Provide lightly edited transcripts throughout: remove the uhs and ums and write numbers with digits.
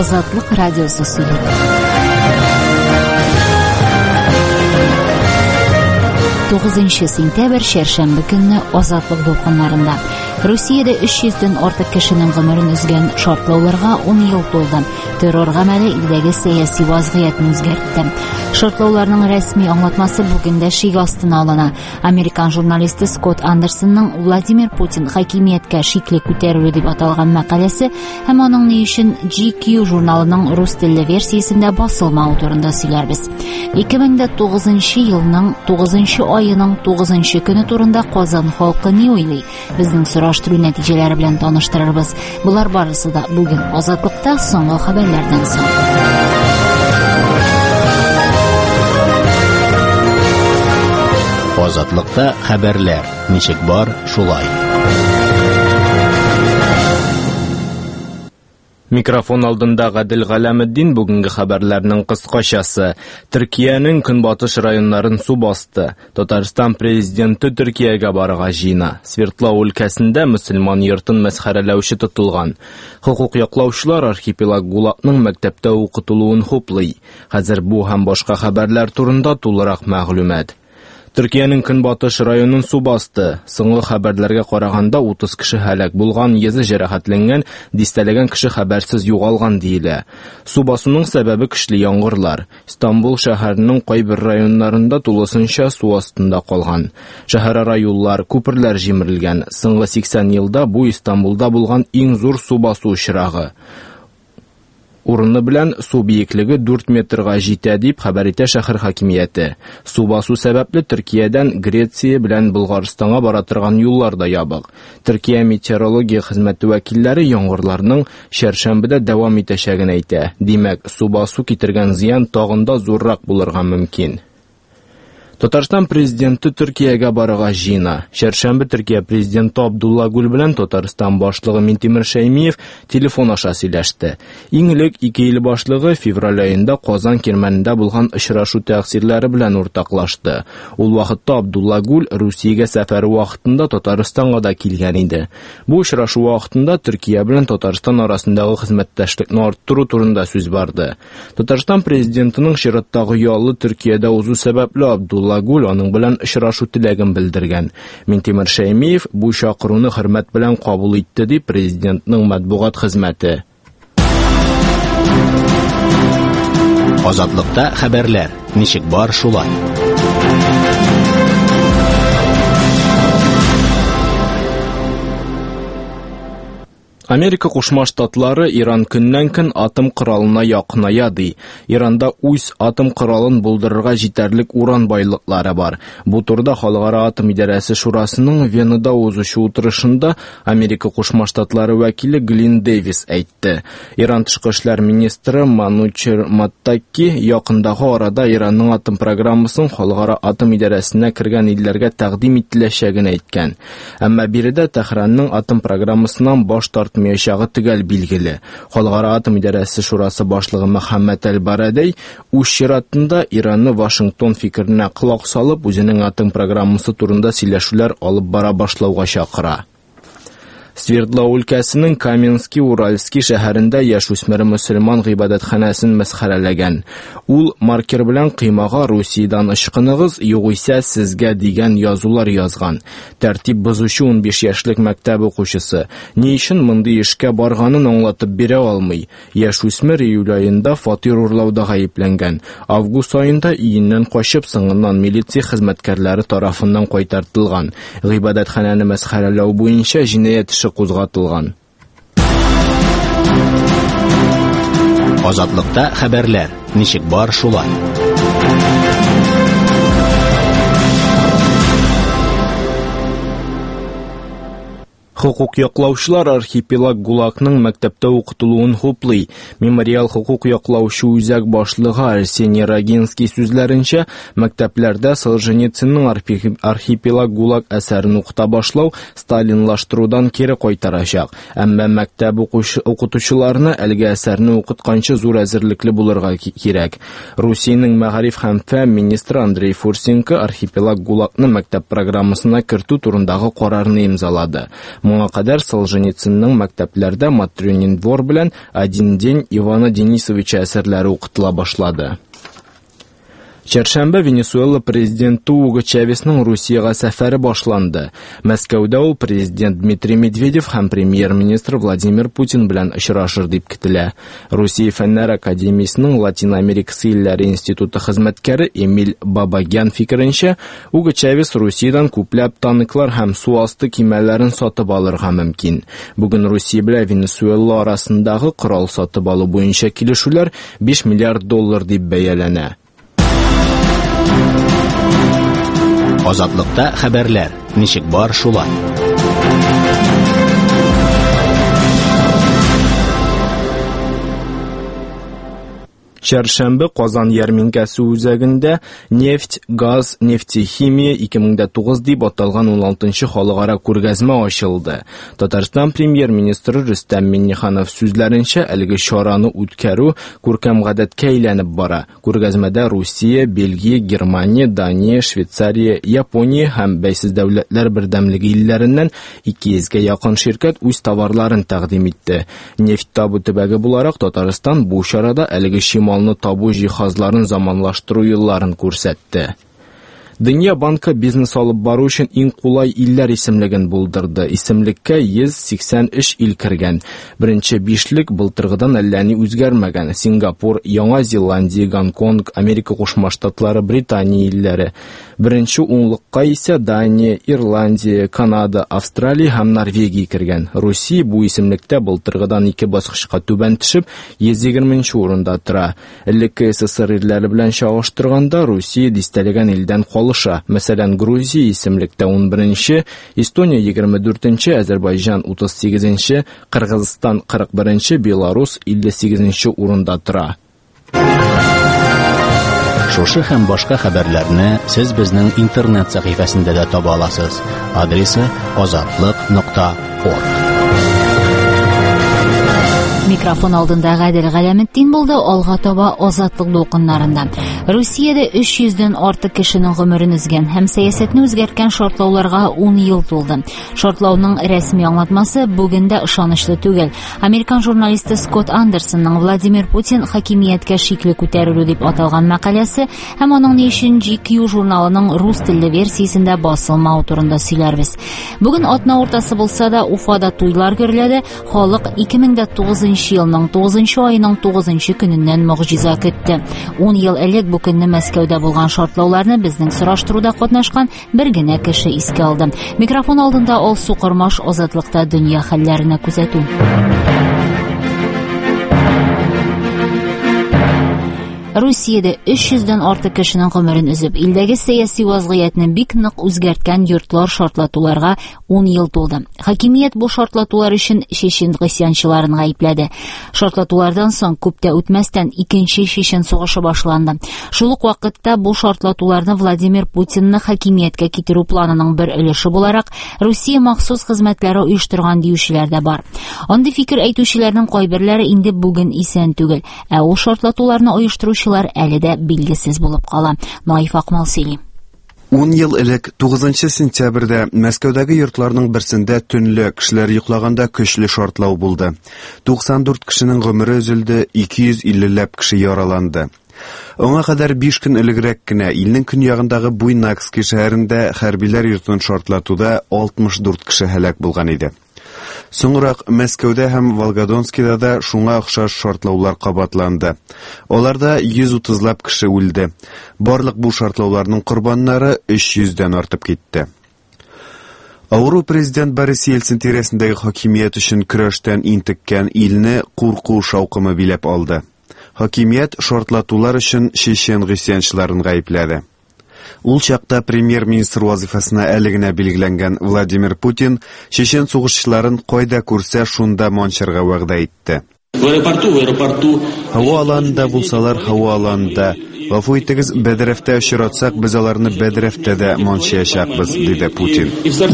Азатлык радиосы сөйли. 9 сентябрь шәршәмбе көнне Азатлык дулкыннарында Русиядә 300дән артык кешенең гомерен үзгән шартлауларга 10 ел тулды. Террор гамәле илдәге сәяси вазгыятны үзгәртте. Шартлауларның рәсми аңлатмасы бүген дә шик астына алына. Американ журналисты Скотт Андерсонның Владимир Путин хакимияткә шикле күтәрүе дип аталган мәкаләсе һәм аның ни өчен GQ журналының рус телле версиясендә басылмау турында сөйләрбез. 2009 елның 9 айының 9 көне турында Казан халкы ни уйлый? Безнең сораштыру нәтиҗәләре белән таныштырырбыз. Булар барысы да бүген Азатлыкта соңгы хәбәрләрдән соң. Азатлыкта хәбәрләр. Ничек бар, шулай. Микрофон алдында Гадел Галәметдин бүгенге хәбәрләрнең кыскачасы. Төркиянең көнбатыш районнарын су басты. Татарстан президенты Төркиягә барырга җыена. Свердлов өлкәсендә мөселман йортын мәсхәрәләүче тотылган. Хукук яклаучылар архипелаг Гулакның мәктәптә укытылуын хуплый. Хәзер бу һәм башка хәбәрләр турында тулырак мәгълүмат. Төркиянең көнбатыш районын су басты. Соңгы хәбәрләргә караганда 30 кеше һәлак булган, 100 җәрәхәтләнгән, дистәләгән кеше хәбәрсез югалган диелә. Су басуның сәбәбе көчле яңгырлар. Истанбул шәһәренең кайбер районнарында тулысынча су астында калган. Шәһәрара юллар, күперләр җимерелгән. Соңгы 80 елда бу Истанбулда булган иң зур су басу очрагы. Урыны белән су бийеклеге 4 метрга җитә дип хәбәр итә шәһәр хакимияте. Су басу сәбәпле Төркиядән Греция белән Булгарстанга бара торган юллар да ябык. Төркия метеорология хезмәте вәкилләре яңгырларның шәршәмбедә дәвам итәчәген әйтә. Димәк, су басу китергән зыян тагын да зуррак булырга мөмкин. Татарстан президенты Төркиягә барырга җыена. Шәршәмбе Төркия президенты Абдулла Гүл белән Татарстан башлыгы Минтимер Шәймиев телефон аша сөйләште. Иң элек ике ил башлыгы февраль аенда Казан кирмәнендә булган очрашу тәэсирләре белән уртаклашты. Ул вакытта Абдулла Гүл Русиягә сәфәре вакытында Татарстанга да килгән иде. Бу очрашу вакытында Төркия белән Татарстан арасындагы хезмәттәшлекне арттыру турында сүз барды. Татарстан президентының чираттагы ялы Төркиядә узу сәбәпле Абдулла Гүл аның белән очрашу теләген белдергән. Минтимер Шәймиев бу чакыруны хөрмәт белән кабул итте дип президентның матбугат хезмәте. Азатлыкта хәбәрләр. Ничек бар, шулай. Америка Кушма Штатлары Иран көннән-көн атом коралына якыная ди. Иранда үз атом коралын булдырырга җитәрлек уран байлыклары бар. Бу турыда Халыкара атом идарәсе шурасының Венада узучы утырышында Америка Кушма Штатлары вәкиле Глин Дэвис әйтте. Иран тышкы эшләр министры Манучер Маттаки якындагы арада Иранның атом программасын Халыкара атом идарәсенә кергән илләргә тәкъдим ителәчәген әйткән. Әмма биредә Тәһранның атом программасыннан баш тартмаячагы төгәл билгеле. Халыкара атом идарәсе шурасы башлыгы Мөхәммәд Әл-Барадәй үз чиратында Иранны Вашингтон фикеренә колак салып, үзенең атом программасы турында сөйләшүләр алып бара башлауга чакыра. Свердлов өлкәсенең Каменский-Уральский шәһәрендә яшүсмер мөселман гыйбадәтханәсен мәсхәрәләгән. Ул маркер белән кыймага Русиядән ычкыныгыз, югыйсә сезгә дигән язулар язган. Тәртип бозучы 15 яшьлек мәктәп укучысы ни өчен мондый эшкә барганын аңлатып бирә алмый. Яшүсмер июль аенда фатир урлауда гаепләнгән. Август аенда өеннән качып, соңыннан милиция хезмәткәрләре тарафыннан кайтартылган. Гыйбадәтханәне мәсхәрәләү буенча җинаять кузгатылган. Азатлыкта хәбәрләр. Ничек бар, шулай. Хукук яклаучылар архипелаг Гулакның мәктәптә укытылуын хуплый. Мемориал хукук яклаучы үзәк башлыгы Арсений Рогинский сүзләренчә, мәктәпләрдә Солженицынның архипелаг Гулак әсәрен укыта башлау сталинлаштырудан кире кайтарачак. Әмма мәктәп укытучыларына әлеге әсәрне укытканчы зур әзерлекле булырга кирәк. Русиянең мәгариф һәм фән министры Андрей Фурсенко архипелаг Гулакны мәктәп программасына кертү турындагы карарны имзалады. Моңа кадәр Солженицынның мәктәпләрдә Матрёнин двор белән Один день Ивана Денисовича әсәрләре укытыла башлады. Чәршәмбе Венесуэла президенты Уго Чавесның Русияга сәфәре башланды. Мәскәүдә ул президент Дмитрий Медведев һәм премьер-министр Владимир Путин белән очрашыр дип көтелә. Русия фәннәр академиясының Латин Америкасы илләре институты хезмәткәре Эмиль Бабагян фикеренчә, Уго Чавес Русиядән күпләп танклар һәм су асты кимәләрен сатып алырга мөмкин. Бүген Русия белән Венесуэла арасындагы корал сатып алу буенча килешүләр $5 миллиард дип бәяләнә. Азатлыкта хәбәрләр. Ничек бар шулай? Чәршәмбе Казан ярминкәсе үзәгендә нефть, газ, нефтехимия 2009 дип аталган 16-нчы халыкара күргәзмә ачылды. Татарстан премьер-министры Рөстәм Миңнеханов сүзләренчә, әлеге чараны үткәрү күркәм гадәткә әйләнеп бара. Күргәзмәдә Русия, Бельгия, Германия, Дания, Швейцария, Япония һәм бәйсез дәүләтләр бердәмлеге илләреннән 200-гә якын ширкәт үз товарларын тәкъдим итте. Нефть табу төбәге буларак Татарстан бу чарада әлеге малны табу җиһазларын заманлаштыру юлларын күрсәтте. Дөнья банкы бизнес алып бару өчен иң кулай илләр исемлеген булдырды. Исемлеккә 183 ил кергән. Беренче бишлек былтыргыдан әллә ни үзгәрмәгән. Сингапур, Яңа Зеландия, Гонконг, Америка Кушма Штатлары, Британия илләре. Беренче унлыкка исә Дания, Ирландия, Канада, Австралия һәм Норвегия кергән. Русия бу исемлектә былтыргыдан 2 баскычка түбән төшеп 120-нче урында тора. Элекке СССР илләре белән чагыштырганда Русия дистәләгән илдән Мәсәлән, Грузия исемлектә 11-нче, Эстония 24-нче, Азәрбайҗан 38-нче, Кыргызстан 41-нче, Беларус 58-нче урында тора. Шушы һәм башка хәбәрләрне сез безнең интернет сәхифәсендә дә таба аласыз. Адресы azatlyk.org. Микрофон алдында Гадел Галәметдин булды, алга таба азатлык дулкыннарында. Русиядә 300-дән артык кешенең гомерен үзгән һәм сәясәтне үзгәрткән шартлауларга 10 ел тулды. Шартлауның рәсми аңлатмасы бүген дә ышанычлы түгел. Американ журналисты Скотт Андерсонның Владимир Путин хакимияткә шикле күтәрелү дип аталган мәкаләсе һәм аның ни өчен GQ журналының рус телле версиясендә басылмау турында сөйләрбез. Бүген атна уртасы булса да Уфада туйлар гөрләде, халык 2009 елның 9 айының 9 көненнән мөгъҗиза көтте. 10 ел элек бу көнне Мәскәүдә булган шартлауларны безнең сораштыруда катнашкан бер генә кеше искә алды. Микрофон алдында Алсу Кормаш азатлыкта дөнья хәлләренә күзәтү. Русиядә 300-дән артык кешенең гомерен үзеп, илдәге сәяси вазгыятьне бик нык үзгәрткән йортлар шартлатуларга 10 ел тулды. Хакимият бу шартлатулар өчен чечен гысьянчыларын гаепләде. Шартлатулардан соң күптә үтмәстән икенче чечен сугышы башланды. Шул ук вакытта бу шартлатуларны Владимир Путинны хакимияткә китерү планының бер өлеше буларак Русия махсус хезмәтләре оештырган диючеләр дә бар. Андый фикер әйтүчеләрнең кайберләре инде бүген исән түгел, ә ул шартлатуларны оештыру әле дә билгесез булып кала. Наиф Акмал сөйли. 10 ел элек 9 сентябрьдә Мәскәүдәге йортларның берсендә төнле кешеләр йоклaganda көчле шартлау булды. 94 кешенең гомере өзелде, 250ләп кеше яраланды. Аңа кадәр 5 көн элегрәк кенә илнең көньягындагы Буйнакский шәһәрендә хәрбиләр йортын шартлатуда 64 кеше һәлак булган иде. Соңрак Мәскәүдә һәм Волгодонскида да шуңа охшаш шартлаулар кабатланды. Аларда 130лап кеше үлде. Барлык бу шартлауларның корбаннары 300дән артып китте. Авыру президент Борис Ельцин тирәсендәге хакимият өчен көрәштән интеккән илне курку шаукымы биләп алды. Хакимият шартлатулар өчен чечен гысьянчыларын гаепләде. Ул чакта премьер-министр вазифасына әле генә билгеләнгән Владимир Путин чечен сугышчыларын кайда күрсә шунда манчырга вәгъдә итте. Һава аланында булсалар, һава аланында. Гафу итегез, Бәдрәфтә очратсак, без аларны Бәдрәфтә дә манчыячакбыз, диде Путин.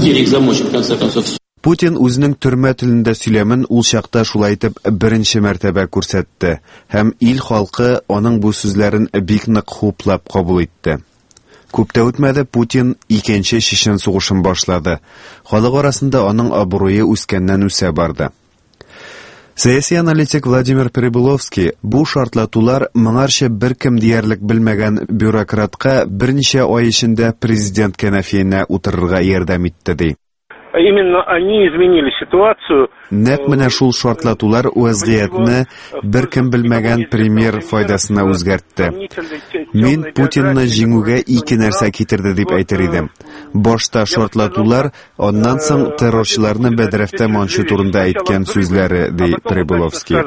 Путин үзенең төрмә телендә сөйләмен ул чакта шулай итеп беренче мәртәбә күрсәтте һәм ил халкы аның бу сүзләрен бик нык хуплап кабул итте. Күп тә үтмәде, Путин икенче Чечен сугышын башлады. Халык арасында аның абруе үскәннән-үсә барды. Сәяси аналитик Владимир Прибыловский бу шартлатулар моңарча беркем диярлек белмәгән бюрократка берничә ай эчендә президент кәнәфиенә утырырга ярдәм итте ди. Именно они изменили ситуацию. Нәкъ менә шул шартлатулар вазгыятьне беркем белмәгән премьер файдасына үзгәртте. Мин Путинны җиңүгә ике нәрсә китерде дип әйтер идем. Башта шартлатулар, аннан соң террорчыларны бәдрәфтә манчу турында әйткән сүзләре, ди Прибыловский.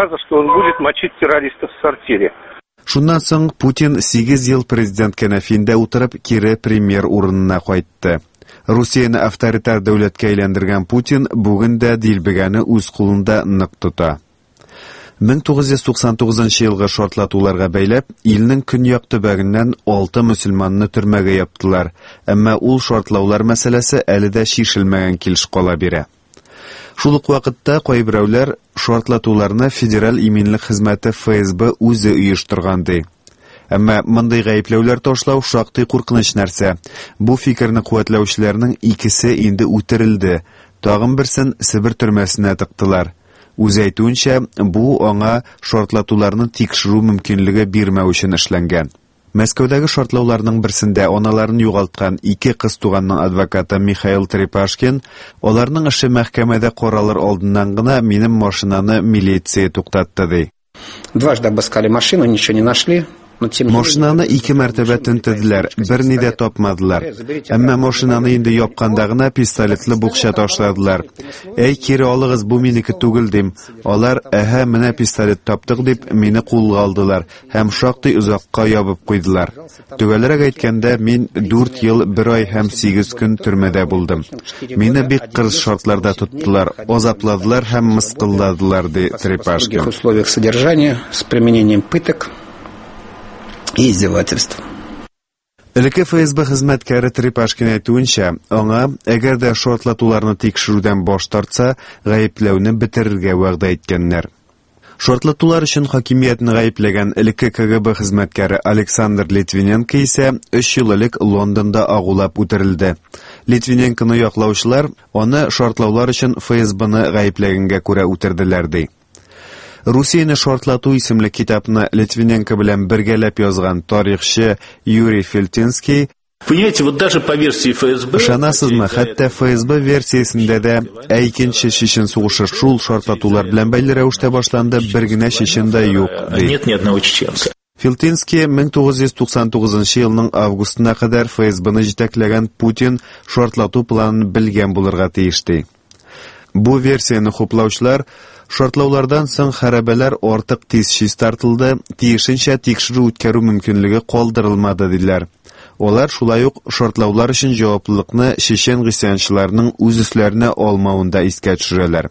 Шуннан соң Путин 8 ел президент кәнәфиендә утырып, кире премьер урынына кайтты. Русияны авторитар дәүләткә әйләндергән Путин бүген дә дилбегәне үз кулында нык тота. 1999 елгы шартлатуларга бәйләп, илнең көньяк төбәгеннән 6 мөселманны төрмәгә яптылар, әмма ул шартлаулар мәсьәләсе әле дә шишелмәгән килеш кала бирә. Шул ук вакытта кайберәүләр шартлатуларны федераль иминлек хезмәте ФСБ үзе оештырган ди. Әмма мондый гаепләүләр ташлау шактый куркыныч нәрсә. Бу фикерне куәтләүчеләрнең икесе инде үтерелде. Тагын берсен Сибир төрмәсенә тыктылар. Үз әйтүенчә, бу аңа шартлатуларны тикшерү мөмкинлеге бирмәү өчен эшләнгән. Мәскәүдәге шартлауларның берсендә аналарын югалткан 2 кыз туганның адвокаты Михаил Трепашкин, аларның эше мәхкәмәдә каралыр алдыннан гына минем машинаны милиция туктатты ди. Дважды обыскали машину, ничего не нашли. Машинаны 2 мәртәбә тентеделәр, берни дә тапмадылар. Әмма машинаны инде япканда гына пистолетлы букча ташладылар. Әй, кире алыгыз, бу минеке түгел дим. Алар, әһә, менә пистолет таптык дип, мине кулга алдылар һәм шактый узакка ябып куйдылар. Түгәлрәк әйткәндә, мин 4 ел 1 ай һәм 8 көн төрмәдә булдым. Мине бик кырыс шартларда тоттылар, азапладылар һәм мыскылладылар, ди Трепашкин. В условиях содержания с применением пыток и издевательств. Элекке ФСБ хезмәткәре Трепашкин әйтүенчә, аңа, әгәр дә шартлатуларны тикшерүдән баш тартса, гаепләүне бетерергә вәгъдә иткәннәр. Шартлатулар өчен хакимиятне гаепләгән элекке КГБ хезмәткәре Александр Литвиненко исә 3 ел элек Лондонда агулап үтерелде. Литвиненконы яклаучылар аны шартлаулар өчен ФСБны гаепләгәнгә күрә үтерделәр ди. Русияны шартлату исемле китапны Литвиненко белән бергәләп язган тарихчы Юрий Филтинский, понимаете, вот даже по версии ФСБ... Ышанасызмы, хәтта ФСБ версиясендә дә икенче Чечен сугышы шул шартлатулар белән бәйле рәвештә башланды, бер генә Чечен да юк. Нет ни одного чеченца. Филтинский 1999 елның августына кадәр ФСБны җитәкләгән Путин шартлату планын белгән булырга тиешти. Бу версияны хуплаучылар шартлаулардан соң хәрабәләр артык тиз чистартылды, тиешенчә тикшерү үткәрү мөмкинлеге калдырылмады диләр. Алар шулай ук шартлаулар өчен җаваплылыкны чечен гысянчыларның үз өсләренә алмавында искә төшерәләр.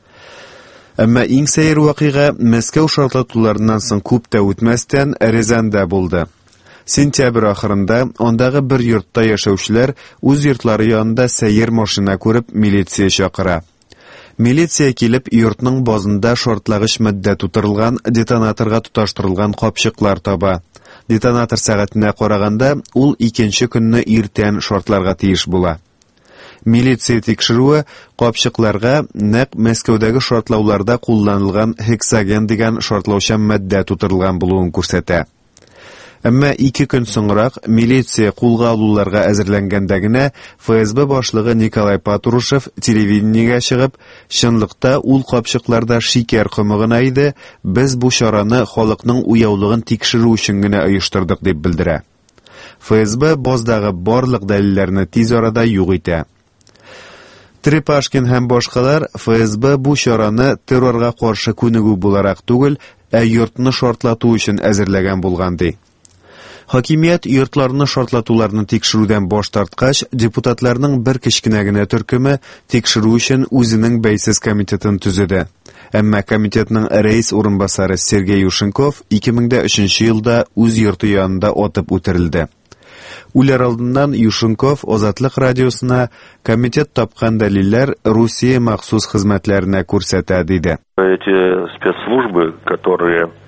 Әмма иң сәер вакыйга Мәскәү шартлатуларыннан соң күп тә үтмәстән Рязанда булды. Сентябрь ахырында андагы бер йортта яшәүчеләр үз йортлары янында сәер машина күреп милиция чакыра. Милиция килеп йортның базында шартлагыч матдә тутырылган, детонаторга тоташтырылган капчыклар таба. Детонатор сәгатенә караганда ул икенче көнне иртән шартларга тиеш була. Милиция тикшерүе капчыкларга нәкъ Мәскәүдәге шартлауларда кулланылган хексаген дигән шартлаучан матдә тутырылган булуын күрсәтә. Әмма 2 көн соңрак милиция кулга алуларга әзерләнгәндә генә ФСБ башлыгы Николай Патрушев телевидениегә чыгып, чынлыкта ул капчыкларда шикәр комыгына иде, без бу чараны халыкның уяулыгын тикшерү өчен генә оештырдык дип белдерә. ФСБ баздагы барлык дәлилләрне тиз арада юк итә. Трепашкин һәм башкалар ФСБ бу чараны террорга каршы күнегү буларак түгел, ә йортны шартлату өчен әзерләгән булган ди. Хакимият йортларны шартлатуларны тикшерүдән баш тарткач, депутатларның бер кечкенә генә төркеме тикшерү өчен үзенең бәйсез комитетын төзеде. Әмма комитетның рәис урынбасары Сергей Юшенков 2003 елда үз йорты янында атып үтерелде. Үләр алдыннан Юшенков Азатлык радиосына комитет тапкан дәлилләр Русия махсус хезмәтләренә күрсәтә диде. Эти спецслужбы, которые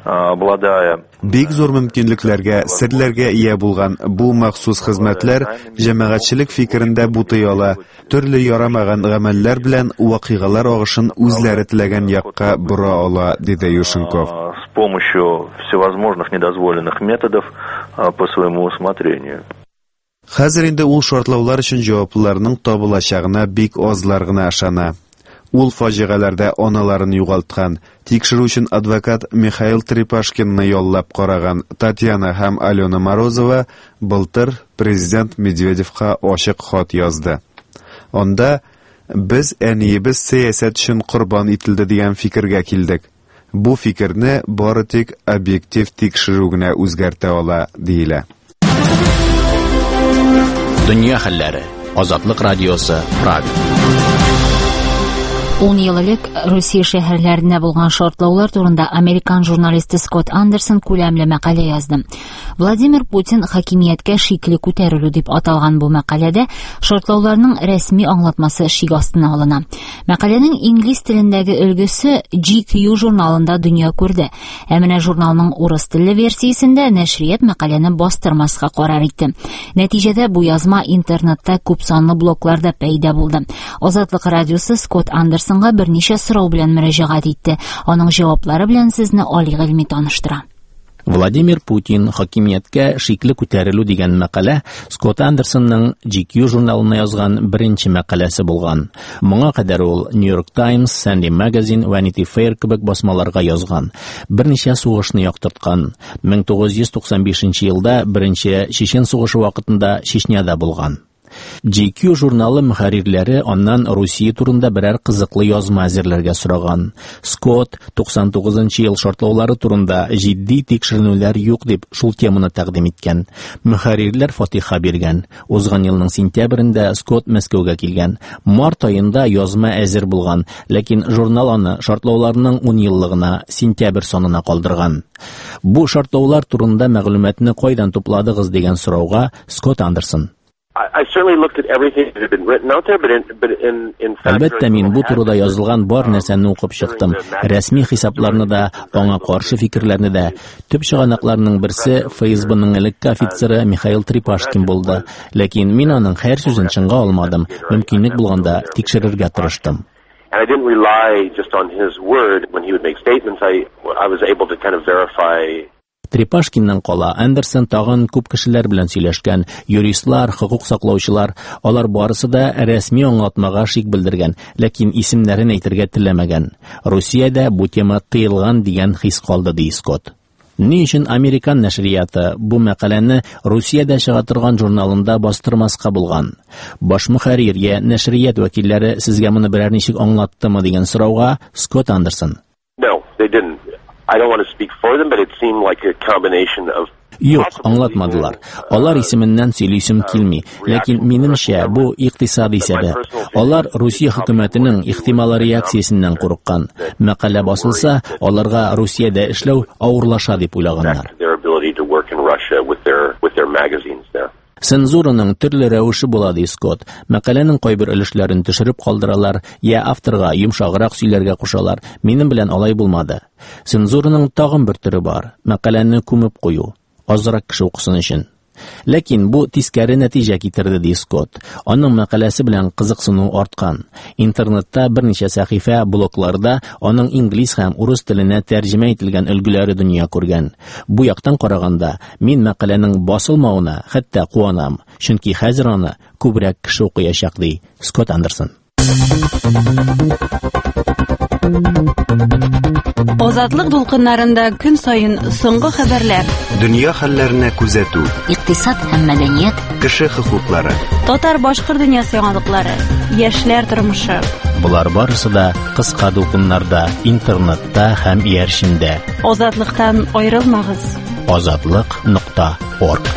обладая Бик зур мөмкинлекләргә, серләргә ия булган бу махсус хезмәтләр җәмәгатьчелек фикерендә бутый ала, төрле ярамаган гамәлләр белән вакыйгалар агышын үзләре теләгән якка бора ала, диде Юшенков. С помощью всевозможных недозволенных методов по своему усмотрению. Хәзер инде ул шартлаулар өчен җаваплыларның табылачагына бик азлар гына ышана. Ул фаҗигаләрдә аналарын югалткан, тикшерү өчен адвокат Михаил Трипашкинны яллап караган Татьяна һәм Алена Морозова былтыр президент Медведевка ачык хат язды. Анда без әниебез сәясәт өчен корбан ителде дигән фикергә килдек. Бу фикерне бары тик объектив тикшерү генә үзгәртә ала, диелә. Дөнья хәлләре. Азатлык радиосы, Прага. 10 ел элек Русия шәһәрләрендә булган шартлаулар турында американ журналисты Скотт Андерсон күләмле мәкалә язды. Владимир Путин хакимияткә шикле күтәрелү дип аталган бу мәкаләдә шартлауларның рәсми аңлатмасы шик астына алына. Мәкаләнең инглиз телендәге өлгесе GQ журналында дөнья күрде. Ә менә журналның урыс телле версиясендә нәшрият мәкаләне бастырмаска карар итте. Нәтиҗәдә бу язма интернетта күп санлы блогларда пәйда булды. Азатлык радиосы Скотт Андерсон берничә сорау белән мөрәҗәгать итте. Аның җаваплары белән сезне Али Гыйльми таныштыра. Владимир Путин хакимияткә шикле күтәрелү дигән мәкалә Скотт Андерсонның GQ журналына язган беренче мәкаләсе булган. Моңа кадәр ул New York Times, Sunday Magazine, Vanity Fair кебек басмаларга язган. Берничә сугышны яктырткан. 1995 елда беренче Чечен сугышы вакытында Чечняда булган. GQ журналы мөхәррирләре аннан Русия турында берәр кызыклы язма әзерләргә сораган. Скотт 99 ел шартлаулары турында җитди тикшеренүләр юк дип шул теманы тәкъдим иткән. Мөхәррирләр фатиха биргән. Узган елның сентябрендә Скотт Мәскәүгә килгән. Март аенда язма әзер булган, ләкин журнал аны шартлауларның 10 еллыгына сентябрь санына калдырган. Бу шартлаулар турында мәгълүматны кайдан тупладыгыз дигән сорауга Скотт Андерсон: Әлбәттә, мин бу турыда язылган бар нәрсәне укып чыктым. Рәсми хисапларны да, аңа каршы фикерләрне дә. Төп чыганакларның берсе ФСБның элекке офицеры Михаил Трипашкин булды. Ләкин мин аның һәр сүзен чынга алмадым. Мөмкинлек булганда тикшерергә тырыштым. And I didn't rely just on his word when he would make statements. I was able to kind of verify. Трипашкиннан кала Андерсон тагын күп кешеләр белән сөйләшкән, юристлар, хукук саклаучылар, алар барысы да рәсми аңлатмага шик белдергән, ләкин исемнәрен әйтергә теләмәгән. Русиядә бу тема тыелган дигән хис калды, ди Скотт. Ни өчен американ нәшрияты бу мәкаләне Русиядә чыга торган журналында бастырмаска булган? Баш мөхәррир я нәшрият вәкилләре сезгә моны берәр ничек аңлаттымы дигән сорауга Скотт Андерсон: No, they didn't. I don't want to speak for them, but it seemed like a combination of. Юк, аңлатмадылар. Алар исеменнән сөйлисем килми, ләкин минемчә бу икътисади сәбәп. Алар Русия хөкүмәтенең ихтимал реакциясеннән курыккан. Мәкалә басылса, аларга Русиядә эшләү авырлаша дип уйлаганнар. Цензураның төрле рәвеше була, ди Скотт. Мәкаләнең кайбер өлешләрен төшереп калдыралар, я авторга йомшаграк сөйләргә кушалар. Минем белән алай булмады. Цензураның тагын бер төре бар. Мәкаләне күмеп кую, азрак кеше укысын өчен. Ләкин бу тискәре нәтиҗә китерде, ди Скотт. Аның мәкаләсе белән кызыксыну арткан. Интернетта берничә сәхифә, блогларда аның инглиз һәм урыс теленә тәрҗемә ителгән өлгеләре дөнья күргән. Бу яктан караганда, мин мәкаләнең басылмавына хәтта куанам, чөнки хәзер аны күбрәк кеше укыячак, ди Скотт Андерсон. Азатлык дулкыннарында көн сайын соңгы хәбәрләр, дөнья хәлләренә күзәтү, икътисад һәм мәдәният, кеше хокуклары, татар-башкорт дөньясы яңалыклары, яшьләр тормышы. Булар барысы да кыска дулкыннарда, интернетта һәм иярчендә. Азатлыктан аерылмагыз. Azatlyk.org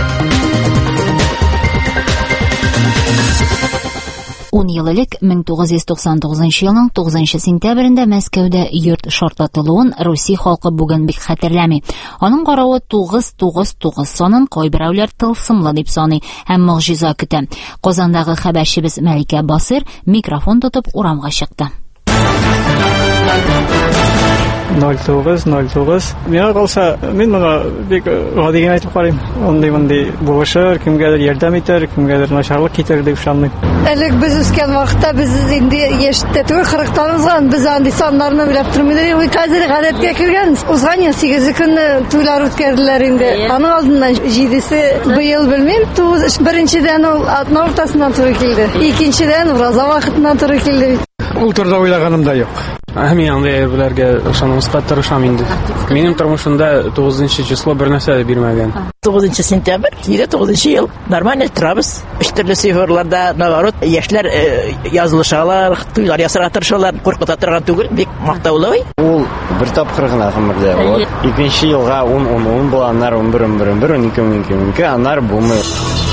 10 ел элек 1999 елның 9 сентябрендә Мәскәүдә йорт шартлатылуын Русия халкы бүген бик хәтерләми. Аның каравы 999 санын кайберәүләр тылсымлы дип саный һәм могҗиза көтә. Казандагы хәбәрчебез Мәликә Басыр микрофон тотып урамга чыкты. 0909. Миңа калса, мин моны бик гадигән әйтеп карыйм. Мондый булышыр, кемгәдер ярдәм итәр, кемгәдер начарлык китер дип ышанмыйм. Элек без үскән вакытта без инде яшьтә түгел 40-тан узган, без андый саннарны белеп тормыйдыр. Ул хәзер гадәткә кергән. Узган ел 8 көнне туйлар үткәрделәр инде. Аның алдыннан 7-се быел белмим. Беренчедән ул атна уртасыннан туры килде. Икенчедән ураза вакытыннан туры килде. Ул турыда уйлаганым да юк. Мин аңлый беләргә ышанмаска тырышам инде. Минем тормышымда 9 число бер нәрсә дә бирмәгән. 9 сентябрь, 9 ел. Нормально торабыз. Өч төрле сыйфырларда, наоборот, яшьләр язылышалар, туйлар ясарга тырышалар, куркыта торган түгел, бик мактаулы. Ул бер тапкыр гына гомердә булды. 2нче елга 10 булганнар, 11, 12, аннар булмый.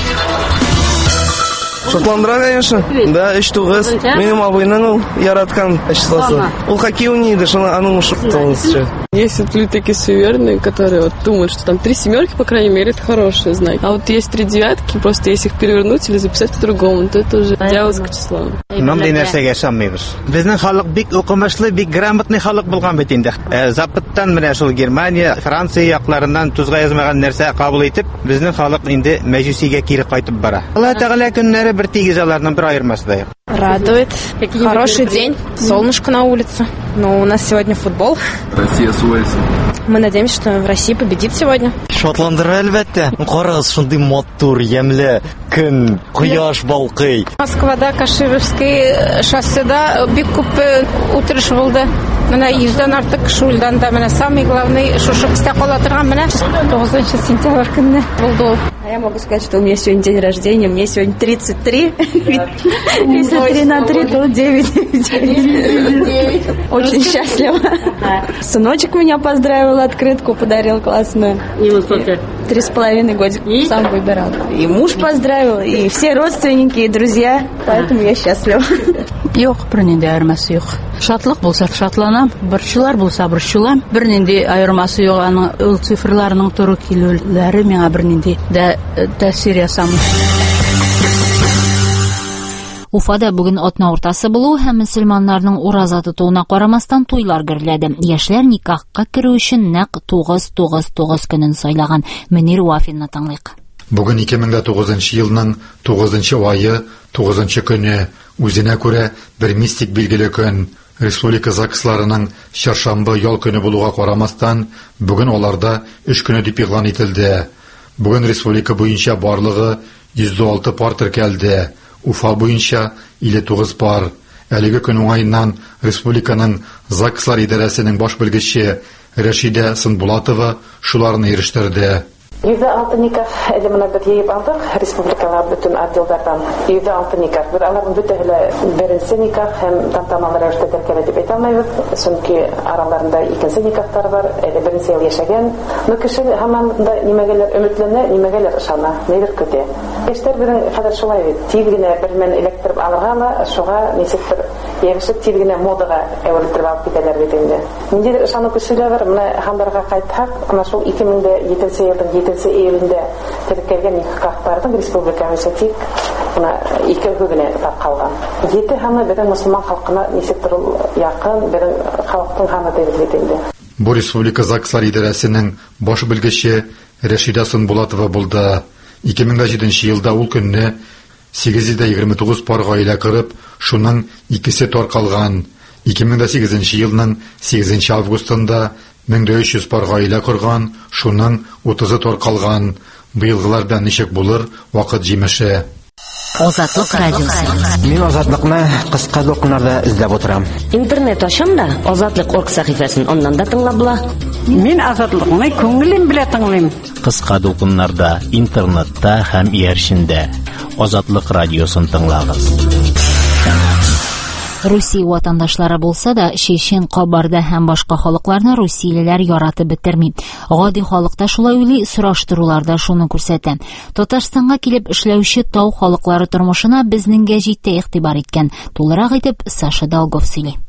Шотландыра, конечно. Да, 3-9. Минем абыйның ул яраткан числосы. Ул хоккей уйнайды, шуны аның шуктылысы. Есть вот люди такие суеверные, которые вот думают, что там 3 семерки, по крайней мере, это хороший знак. А вот есть 3 девятки, просто если их перевернуть или записать по-другому, то это уже дьявольское число. Мондый нәрсәгә ышанмыйбыз. Безнең халык бик укымышлы, бик грамотный халык булган бит инде. Запыттан менә шул Германия, Франция якларыннан тузга язмаган нәрсә кабул итеп, безнең халык инде мәҗүсигә кире кайтып бара. Алла Тәгалә көннәре бер тигезаларның бер аермасы да юк. Радует. Хороший день, солнышко на улице. Но у нас сегодня футбол. Россия с Уэльсом. Мы надеемся, что Россия победит сегодня. Шотландыра, әлбәттә. Карагыз, шундый матур, ямьле көн, кояш балкый. Москвада, Кашировский шосседа бик күп утырыш булды. Менә 100-дән артык шулдан да менә самый главный шушы кыстә кала торган менә 9 сентябрь көнне булды. Я могу сказать, что у меня сегодня день рождения, мне сегодня 33. 33 на 3, то 9. Очень счастлива. Сыночек меня поздравил, открытку подарил классную. Ему сколько? 3,5 годика, сам выбирал. И муж поздравил, и все родственники, и друзья, поэтому я счастлива. Юк, бернинди айырмасы юк. Шатлык булса шатланам, борчулар булса борчулам. Бернинди айырмасы юк, аның ул цифрларның туры килүләре миңа бернинди тәэсир ясамый. Уфада бүген атна уртасы булу һәм мөселманнарның ураза тотуына карамастан туйлар гөрләде. Яшьләр никахка керү өчен нәкъ 999 көнен сайлаган. Мөнир Вафинны тыңлыйк. Бүген 2009 елның 9 айы 9 көне үзенә күрә бер мистик билгеле көн. Республика ЗАГСларының чаршамбы ял көне булуга карамастан, бүген аларда 3 көне дип игълан ителде. Бүген республика буенча барлыгы 106 пар теркәлде. Уфа буенча 59 пар. Әлеге көн уңайыннан республиканың ЗАГСлар идарәсенең баш белгече Рәшидә Сынбулатова шуларны ирештерде. 106 никах элементә бит йыйып алдык республикага бүтән отделдардан. 106 никах. Бер аларның бөтәһе беренче никах һәм тантаналар рәвештә теркәлә дип әйтә алмыйбыз. Чөнки араларында икенче никахтар бар. Беренче ел яшәгән. Бу кеше һаман да нимәгәләр өметләнә, нимәгәләр ышана, нидер көтә. Эштәр белән хәзер шулай бит. Тилгенә бер мен электрик алырга ла, шуга ничектер ягышып тилгенә модага әверелеп алып китәләр бит инде. Ниндидер ышану кешеләр бар. Менә хәмбәргә кайтсак, ана шул 2007 елның 7 июлендә теркәлгән никахларның республика үсәтик буна 2 генә таркалган. 7 һәм бөтен мөселман халкына ничектер якын, бер халыктың һәм дәвләтендә. Бу республика ЗАГСлар идарәсенең баш белгече Рәшидә Сынбулатова булды. 2007 елда ул көнне 829 пар гаилә кырып, шуның 2се таркалган. 2008 елның 8 августында 1300 пар гаилә корган, шуның 30-ы таркалган. Быелгыларда ничек булыр, вакыт җимеше. Азатлык радиосы. Мин азатлыкны кыска докумнарда эзләп утырам. Интернет ачам да Азатлык.орг сәхифәсен оннан да тыңлап була. Мин азатлыкны күңелем белән тыңлыйм. Кыска докумнарда, интернетта һәм иярчендә Азатлык радиосын тыңлагыз. Русия ватандашлары булса да, чечен, кабарда һәм башка халыкларны русиялеләр яратып бетерми. Гади халыкта шулай уйлый, сораштыруларда шуны күрсәтә. Татарстанга килеп эшләүче тау халыклары тормышына безнең гәҗиттә игътибар иткән. Тулырак итеп Саша Долгов сөйли.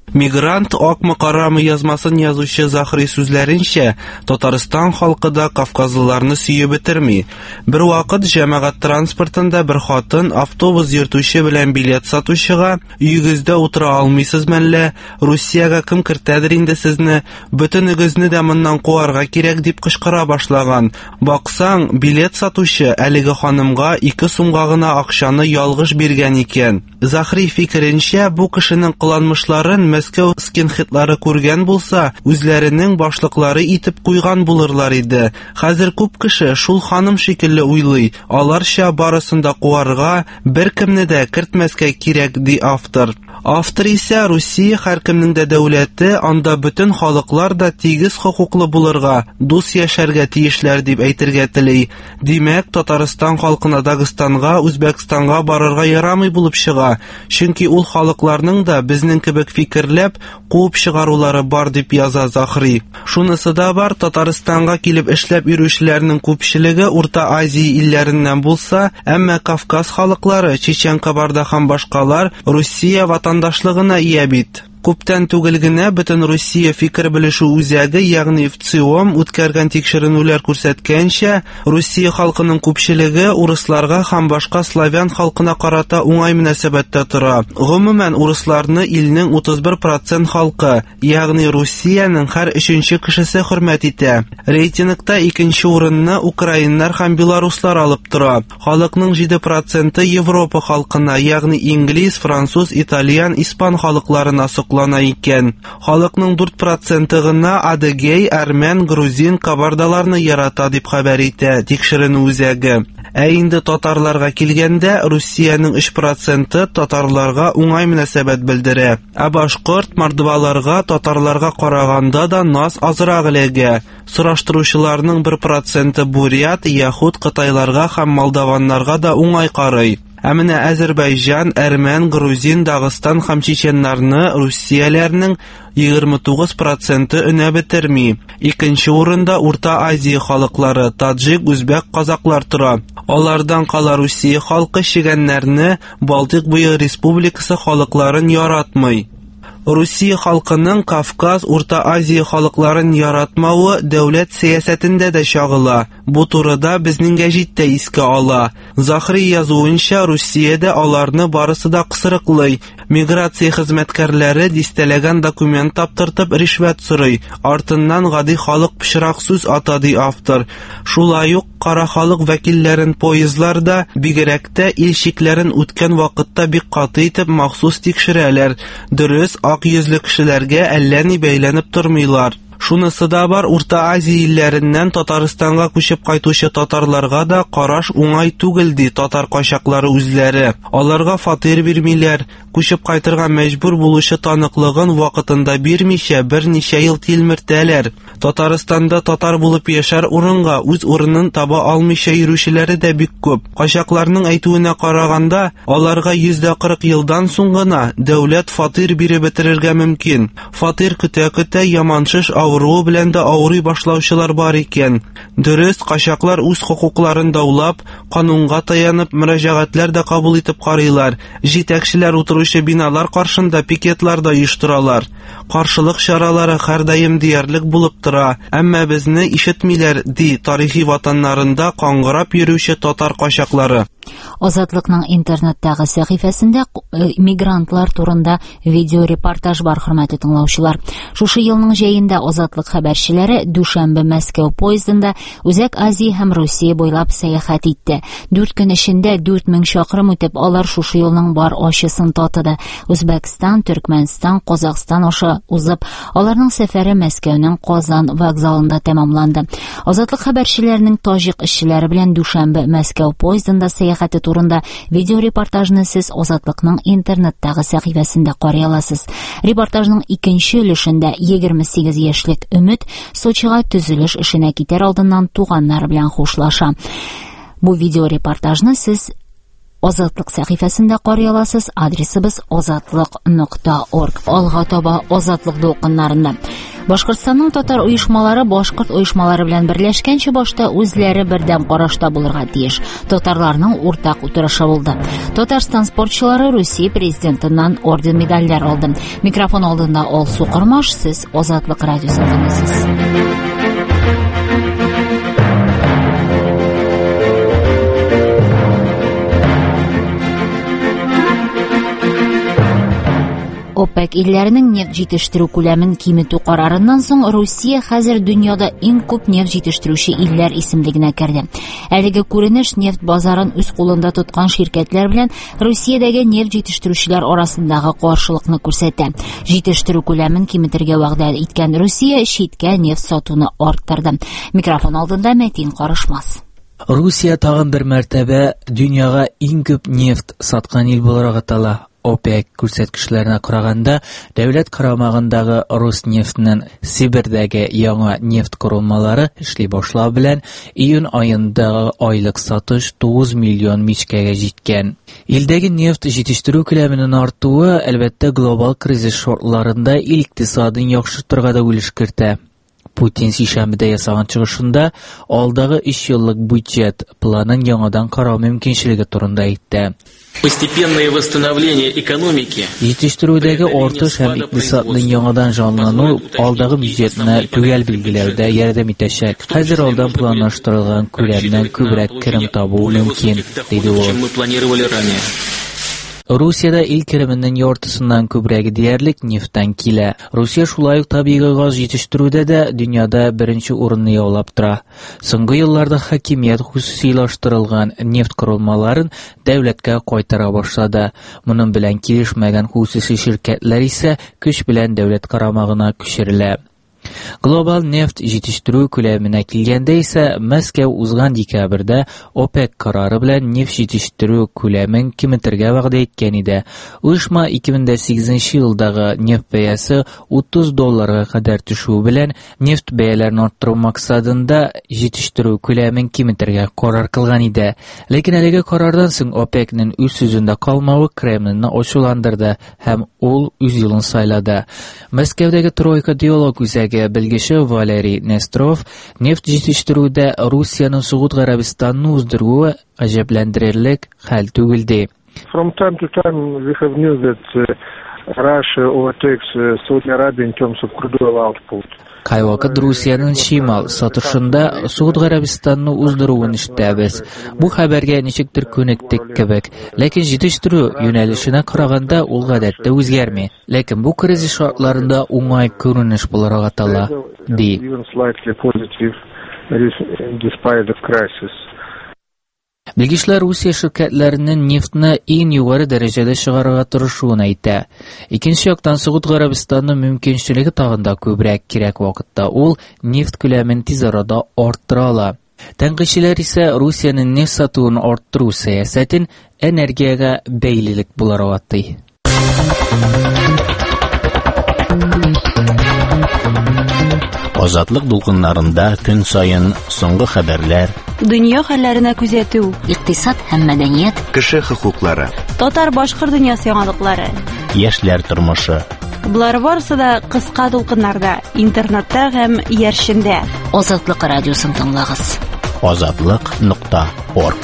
Мигрант акмы карамы язмасын язучы Захри сүзләренчә, Татарстан халкы да кавказлыларны сөеп бетерми. Бер вакыт җәмәгать транспортында бер хатын автобус йөртүче белән билет сатучыга "Өегездә утыра алмыйсыз мәллә? Русиягә кем кертәдер инде сезне? Бөтенегезне дә моннан куарга кирәк" дип кычкыра башлаган. Баксаң, билет сатучы әлеге ханымга 2 сумга гына акчаны ялгыш биргән икән. Захри фикеренчә, бу кешенең кыланмышларын Мәскәү скинхедлары күргән булса, үзләренең башлыклары итеп куйган булырлар иде. Хәзер күп кеше шул ханым шикелле уйлый. Аларча барысын да куарга, беркемне дә кертмәскә кирәк, ди автор. Автор исә Русия һәркемнең дә дәүләте, анда бөтен халыклар да тигез хокуклы булырга, дус яшәргә тиешләр дип әйтергә тели. Димәк, Татарстан халкына Дагыстанга, Үзбәкстанга барырга ярамый булып чыга, чөнки ул халыкларның да безнең кебек фикерләп, куып чыгарулары бар дип яза Захри. Шунысы да бар, Татарстанга килеп эшләп йөрүчеләрнең күпчелеге Урта Азия илләреннән булса, әмма Кавказ халыклары, Чечен, Кабарда һәм башкалар Русия ватандашлыгына ия бит. Күптән түгел генә бөтен Русия фикер белешү үзәге, ягъни ФЦИОМ үткәргән тикшеренүләр күрсәткәнчә, Русия халкының күпчелеге урысларга һәм башка славян халкына карата уңай мөнәсәбәттә тора. Гомумән, урысларны илнең 31% халкы, ягъни Русиянең һәр 3нче кешесе хөрмәт итә. Рейтингта 2нче урынны украиннар һәм белоруслар алып тора. Халыкның 7% Европа халкына, ягъни инглиз, француз, итальян, испан халыкларына лана икән. Халыкның 4% гына адыгей, әрмән, грузин, кабардаларны ярата дип хәбәр итә тикшеренү үзәге. Инде татарларга килгәндә, Русиянең 3% татарларга уңай мөнәсәбәт белдерә. Башкорт, мордваларга татарларга караганда да нас азрак эләгә. Сораштыручыларның 1% бурят, яһуд, кытайларга һәм молдаваннарга да уңай карый. Менә Азәрбайҗан, әрмән, грузин, Дагыстан һәм чеченнарны Русияләрнең 29% өнә бетерми. 2нче урында Урта Азия халыклары, таджик, үзбәк, казаклар тора. Алардан кала Русия халкы чигәннәрне, Балтик буе республикасы халыкларын яратмый. Русия халкының Кавказ, Урта Азия халыкларын яратмавы дәүләт сәясәтендә дә чагыла. Бу турыда безнең гәҗиттә искә ала. Захри язуынча, Русиядә аларны барысы да кысрыклый. Миграция хезмәткәрләре дистәләгән документ таптыртып ришвәт сорый. Артыннан гади халык пычрак сүз ата, ди автор. Шулай ук кара халык вәкилләрен поездларда, бигрәк тә илчекләрен үткән вакытта бик каты итеп махсус тикшерәләр. Дөрес, ак йөзле кешеләргә әллә ни бәйләнеп тормыйлар. Шунысы да бар, Урта Азия илләреннән Татарстанга күчеп кайтучы татарларга да караш уңай түгел, ди татар качаклары үзләре. Аларга фатир бирмиләр, күчеп кайтырга мәҗбүр булучы таныклыгын вакытында бирмичә берничә ел тилмертәләр. Татарстанда татар булып яшәр урынга үз урынын таба алмыйча йөрүчеләре дә бик күп. Качакларның әйтүенә караганда, аларга 140 елдан соң гына дәүләт фатир биреп бетерергә мөмкин. Фатир көтә-көтә яманшыш авыру белән дә авырый башлаучылар бар икән. Дөрес, качаклар үз хокукларын даулап, канунга таянып мөрәҗәгатьләр дә кабул итеп карыйлар. Җитәкчеләр утыручы биналар каршында пикетлар да оештыралар. Каршылык чаралары һәрдаим диярлек булып тора. Әмма безне ишетмиләр, ди тарихи ватаннарында каңгырап йөрүче татар качаклары. Азатлыкның интернеттагы сәхифәсендә мигрантлар турында видеорепортаж бар, хөрмәтле тыңлаучылар. Шушы елның җәендә Азатлык хәбәрчеләре Дүшәмбе-Мәскәү поездында Үзәк Азия һәм Русия буйлап сәяхәт итте. 4 көн эчендә 4000 чакрым үтеп, алар шушы елның бар ачысын татыды. Үзбәкстан, Төркмәнстан, Казакстан аша узып, аларның сәфәре Мәскәүнең Казан вокзалында тәмамланды. Азатлык хәбәрчеләренең таҗик эшчеләре белән Дүшәмбе-Мәскәү поездында сәяхәте турында видеорепортажны сез Азатлыкның интернеттагы сәхифәсендә карый аласыз. Репортажның икенче өлешендә 28 яшьлек Өмет Сочига төзелеш эшенә китәр алдыннан туганнары белән хушлаша. Бу видеорепортажны сез Азатлык сәхифәсендә карый аласыз. Адресыбыз azatlyk.org. Алга таба азатлык дулкыннарында. Башкортстанның татар оешмалары башкорт оешмалары белән берләшкәнче башта үзләре бердәм карашта булырга тиеш. Татарларның уртак утырышы булды. Татарстан спортчылары Русия президентыннан орден медальләр алды. Микрофон алдында Алсу Кырмаш, сез Азатлык радиосын тыңлыйсыз. ОПЕК илләренең нефть җитештерү күләмен киметү карарыннан соң Русия хәзер дөньяда иң күп нефть җитештерүче илләр исемлегенә керде. Әлеге күренеш нефть базарын үз кулында тоткан ширкәтләр белән Русиядәге нефть җитештерүчеләр арасындагы каршылыкны күрсәтә. Җитештерү күләмен киметергә вәгъдә иткән Русия читкә нефть сатуны арттырды. Микрофон алдында Мәтин Карышмас. Русия тагын бер мәртәбә дөньяга иң күп нефть саткан ил буларак атала. ОПЕК күрсәткечләренә караганда, дәүләт карамагындагы Роснефтьнең Сибирдәге яңа нефть корылмалары эшли башлау белән июнь аендагы айлык сатыш 9 миллион мичкәгә җиткән. Илдәге нефть җитештерү күләменең артуы, әлбәттә, глобаль кризис шартларында ил икътисадын яхшыртырга да өлеш кертә. Путин шишәмбедә ясаган чыгышында алдагы 3 еллык бюджет планын яңадан карау мөмкинчелеге турында әйтте. Постепенное восстановление экономики. Җитештерүдәге артыш һәм икътисадның яңадан җанлану алдагы бюджетны төгәл билгеләүдә ярдәм итәчәк. Хәзер алдан планлаштырылган күләмнән күбрәк керем табу мөмкин, диде ул. Русиядә ил кеременең яртысыннан күбрәге диярлек нефттән килә. Русия шулай ук табигый газ җитештерүдә дә дөньяда беренче урынны яулап тора. Соңгы елларда хакимият хусусилаштырылган нефть корылмаларын дәүләткә кайтара башлады. Моның белән килешмәгән хусусий ширкәтләр исә көч белән дәүләт карамагына күчерелә. Глобаль нефть җитештерү күләменә килгәндә исә Мәскәү узган декабрьдә ОПЕК карары белән нефть җитештерү күләмен киметергә вәгъдә иткән иде. Оешма 2008 елдагы нефть бәясе $30 кадәр төшү белән нефть бәяләрен арттыру максатында җитештерү күләмен киметергә карар кылган иде. Ләкин әлеге карардан соң ОПЕКның үз сүзендә калмавы Кремльне ачуландырды һәм ул үз юлын сайлады. Мәскәүдәге тройка диалог үзәге белгече Валерий Нестров нефть җитештерүдә Русияның Сауд Гарәбистанны уздыруы гаҗәпләндерерлек хәл түгел ди. From time to time we have news that Russia overtakes Saudi Arabia in terms of crude oil output. Кайвакыт Русияның шимал сатышында Сауд Гарәбистанны уздыруын ишетәбез. Бу хәбәргә ничектер күнектек кебек. Ләкин җитештерү юнәлешенә караганда ул гадәттә үзгәрми. Ләкин бу кризис шартларында уңай күренеш буларак атала, ди. Белгечләр Русия ширкәтләренең нефтьне иң югары дәрәҗәдә чыгарырга тырышуын әйтә. Икенче яктан Сауд Гарәбистанның мөмкинчелеге тагын да күбрәк кирәк вакытта ул нефть күләмен тиз арада арттыра ала. Тәнкыйтьчеләр исә Русияның нефть сатуын арттыру сәясәтен энергиягә бәйлелек буларак атый. Азатлык дулкыннарында көн сайын соңгы хәбәрләр, дөнья хәлләренә күзәтү, икътисад һәм мәдәният, кеше хокуклары, татар-башкорт дөньясы яңалыклары, яшьләр тормышы. Булар барысы да кыска дулкыннарда, интернетта һәм яршендә. Азатлык радиосын тыңлагыз. Azatlyk.org.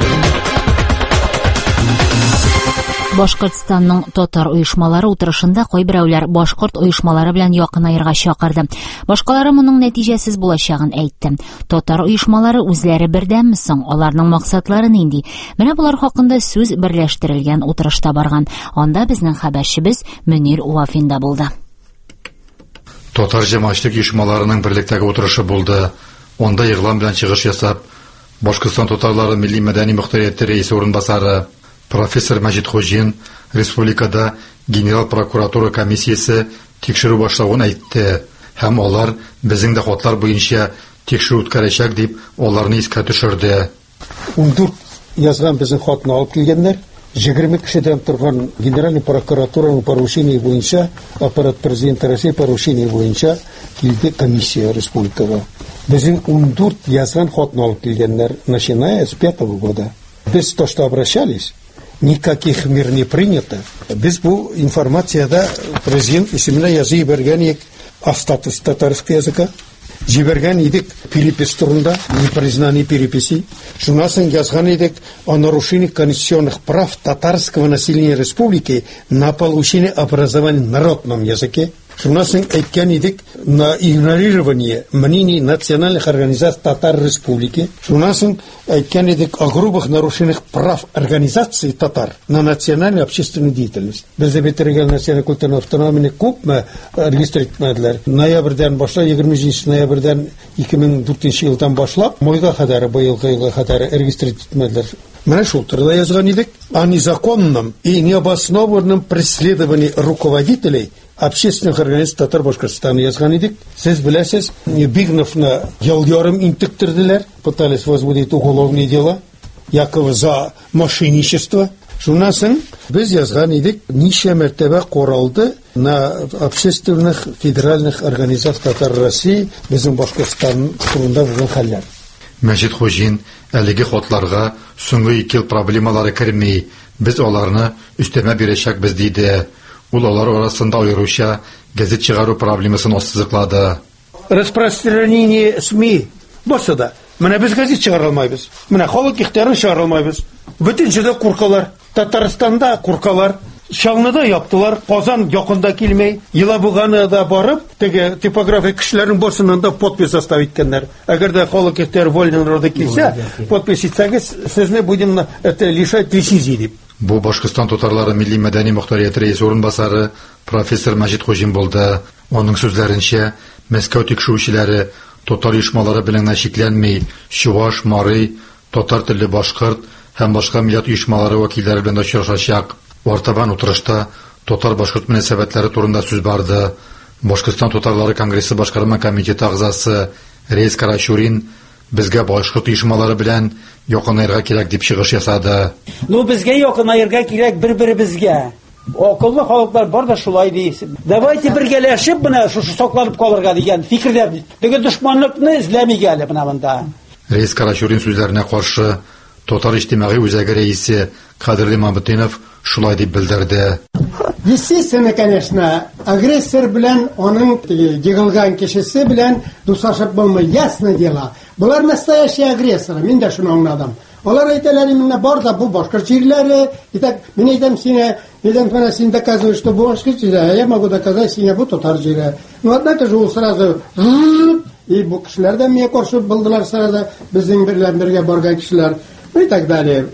Башкортстанның татар оешмалары утырышында кайберәүләр башкорт оешмалары белән якынайырга чакырды. Башкалары моның нәтиҗәсез булачагын әйтте. Татар оешмалары үзләре бердәмме соң, аларның максатлары нинди? Менә булар хакында сүз берләштерелгән утырышта барган. Анда безнең хәбәрчебез Мөнир Уафинда булды. Татар җәмәгатьчелек оешмаларының берлектәге утырышы булды. Онда игълан белән чыгыш ясап, Башкортстан татарлары милли мәдәни мөхтәрияте рәисе урынбасары профессор Мәҗит Хуҗин республикада генерал прокуратура комиссиясе тикшерү башлавын әйтте һәм алар безнең дәхватлар буенча тикшерү үткәрәчәк дип аларны искә төшерде. 14 язган безнең хатны алып килгәннәр, 20 кешедән торган генеральный прокуратураның поручение буенча, аппарат президенты России поручение буенча килде комиссия республикага. Безнең 14 язган хатны алып килгәннәр, начиная с 5 года. Без то, что обращались, никаких мер не принято. Без бу информацияда президент исеменә язып бергән о статусе татарского языка. Җибәргән идек перепись турында, непризнание переписи. Шуннан соң язган идек о нарушении конституционных прав татарского населения республики на получение образования на народном языке. Шуннан соң әйткән идек на игнорирование мнений национальных организаций Татар Республики. Шуннан соң әйткән идек о грубых нарушениях прав организаций татар на национальную общественную деятельность. Бездә бетергән националь культурный автономия күпме регистр итмәделәр. Ноябрьдән башлап 27 ноябрьдән 2004 елдан башлап майга кадәр быелгы елга кадәр регистр итмәделәр. Менә шул турыда язган идек о незаконном и необоснованном преследовании руководителей общественных организаций Татар Башкортостана язган идек. Сез беләсез, Бигновны ел ярым интектерделәр, пытались возбудить уголовные дела, якобы за мошенничество. Шуннан соң без язган идек, ничә мәртәбә каралды на общественных федеральных организациях Татар России безнең Башкортстан турында булган хәлләр. Мәҗит Хуҗин әлеге хатларга соңгы 2 ел проблемалары керми, без аларны өстәмә бирәчәкбез диде. Ул алар арасында аеруча газет чыгару проблемасын ассызыклады. Распространение СМИ башында. Менә без газет чыгара алмайбыз. Менә халык ихтиярын чыгара алмайбыз. Бөтен җирдә куркалар. Татарстанда куркалар. Шалныда яптылар. Казан якында килмәй. Елабуганда барып, теге типография кешеләрнең барсыннан да подпись составить иткәннәр. Әгәр дә халык ихтияр вольный народа килсә, подпись итсәгез, сезне будем это лишать лицензии дип. Бу Башкортстан татарлары милли мәдәни мөхтәрияте рәис урынбасары профессор Мәҗит Хуҗин булды. Аның сүзләренчә, Мәскәү тикшерүчеләре татар оешмалары белән шикләнми, Чуваш, Марый, татар телле башкорт һәм башка милләт оешмалары вәкилләре белән очрашачак. Артабан утырышта татар-башкорт мөнәсәбәтләре турында сүз барды. Башкортстан татарлары конгрессы башкарма комитеты әгъзасы Рейс Карашурин безгә башкорт оешмалары белән якынайырга кирәк дип чыгыш ясады. Безгә якынайырга кирәк бер-беребезгә. Акыллы халыклар бар да шулай ди. Давайте бергәләшеп менә шушы сакланып калырга дигән фикердә. Теге дошманлыкны эзләмигә әле менә монда. Рейс Карашурин сүзләренә каршы татар иҗтимагый үзәге рәисе Кадырлы Мамытдинов шулай дип белдерде. Естественно, конечно, агрессор белән аның егылган кешесе белән дуслашып булмый, ясно дело. Булар настоящий агрессор, мин дә шуны аңладым. Алар әйтәләр, менә бар да бу башкорт җирләре, итак, мин әйтәм сине, менә син доказываешь, что бу башкорт җирләре, я могу доказать сине бу татар җире. Но однако же ул сразу и бу кешеләр дә миңа каршы булдылар сразу, безнең берлән бергә барган кешеләр. И так далее.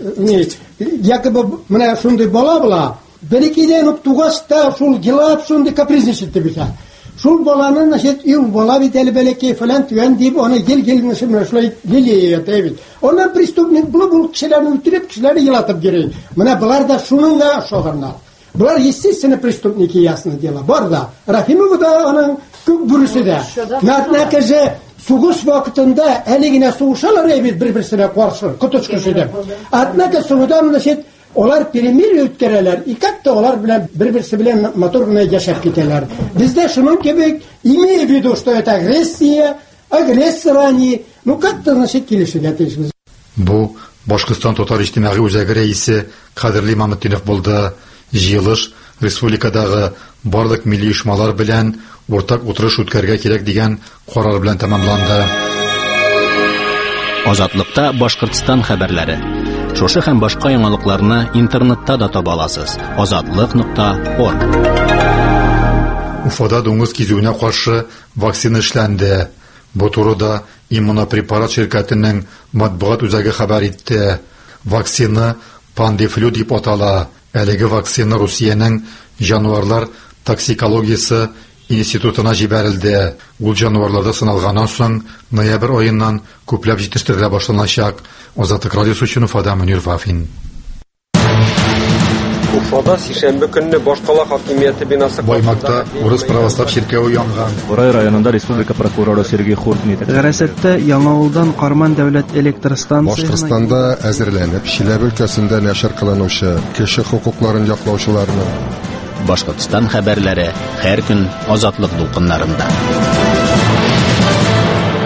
Якобы менә шундый бала була. Берекидән үк тугас та шул гилап шундый капризничать дип итә. Шул баланы, значит, ил бала бит әле бәләкәй фәлән түгән дип, аны гел-гел шулай лилия ята бит. Оннан преступник бул кешеләрне үтереп, кешеләрне елатып йөри. Менә булар да шуның да шогарнар. Булар естественно преступники, ясно дело. Бар да. Рахимов да аның күп бүресе дә. Однако же сугыш вакытында әле генә сугышалар бит бер-берсенә каршы, коточкышыда. Однако сугыдан, значит, олар перемирие үткәрәләр, и как-то олар белән бер-берсе белән матур гына яшәп китәләр. Бездә шуның кебек, имея в виду, что это агрессия, агрессор они, ну как-то, значит, килешергә тиешбез. Бу Башкортстан татар иҗтимагый үзәге рәисе Кадырлы Мамытдинов булды. Җыелыш республикадагы барлык милли оешмалар белән уртак утырыш үткәргә кирәк дигән карар белән тәмамланды. Азатлыкта Башкортстан хәбәрләре. Шушы һәм башка яңалыкларны интернетта да таба аласыз. Azatlyk.org. Уфада дуңгыз кизүенә каршы вакцина эшләнде. Бу турыда Иммунопрепарат şirkәтенең матбугат үзәге хәбәр итте. Вакцина Пандефлю дип атала. Әлеге вакцина Русиянең җанварлар токсикологиясе институтына җибәрелде. Ул җанварларда сыналганнан соң ноябрь аеннан күпләп җитештерелә башланачак. Азатлык радиосы өчен Уфада Мөнир Вафин. Уфада сишәмбе көнне Башкала хакимияте бинасы Баймакта Урыс православ ширкәве янган. Борай районында республика прокуроры Сергей Хуртин итә. Гәрәсәттә Яңавылдан Карман дәүләт электр станциясына Башкортстанда әзерләнеп, Чиләбе өлкәсендә нәшер кылынучы кеше хукукларын яклаучыларны Башкортстан хәбәрләре һәр көн Азатлык дулкыннарында.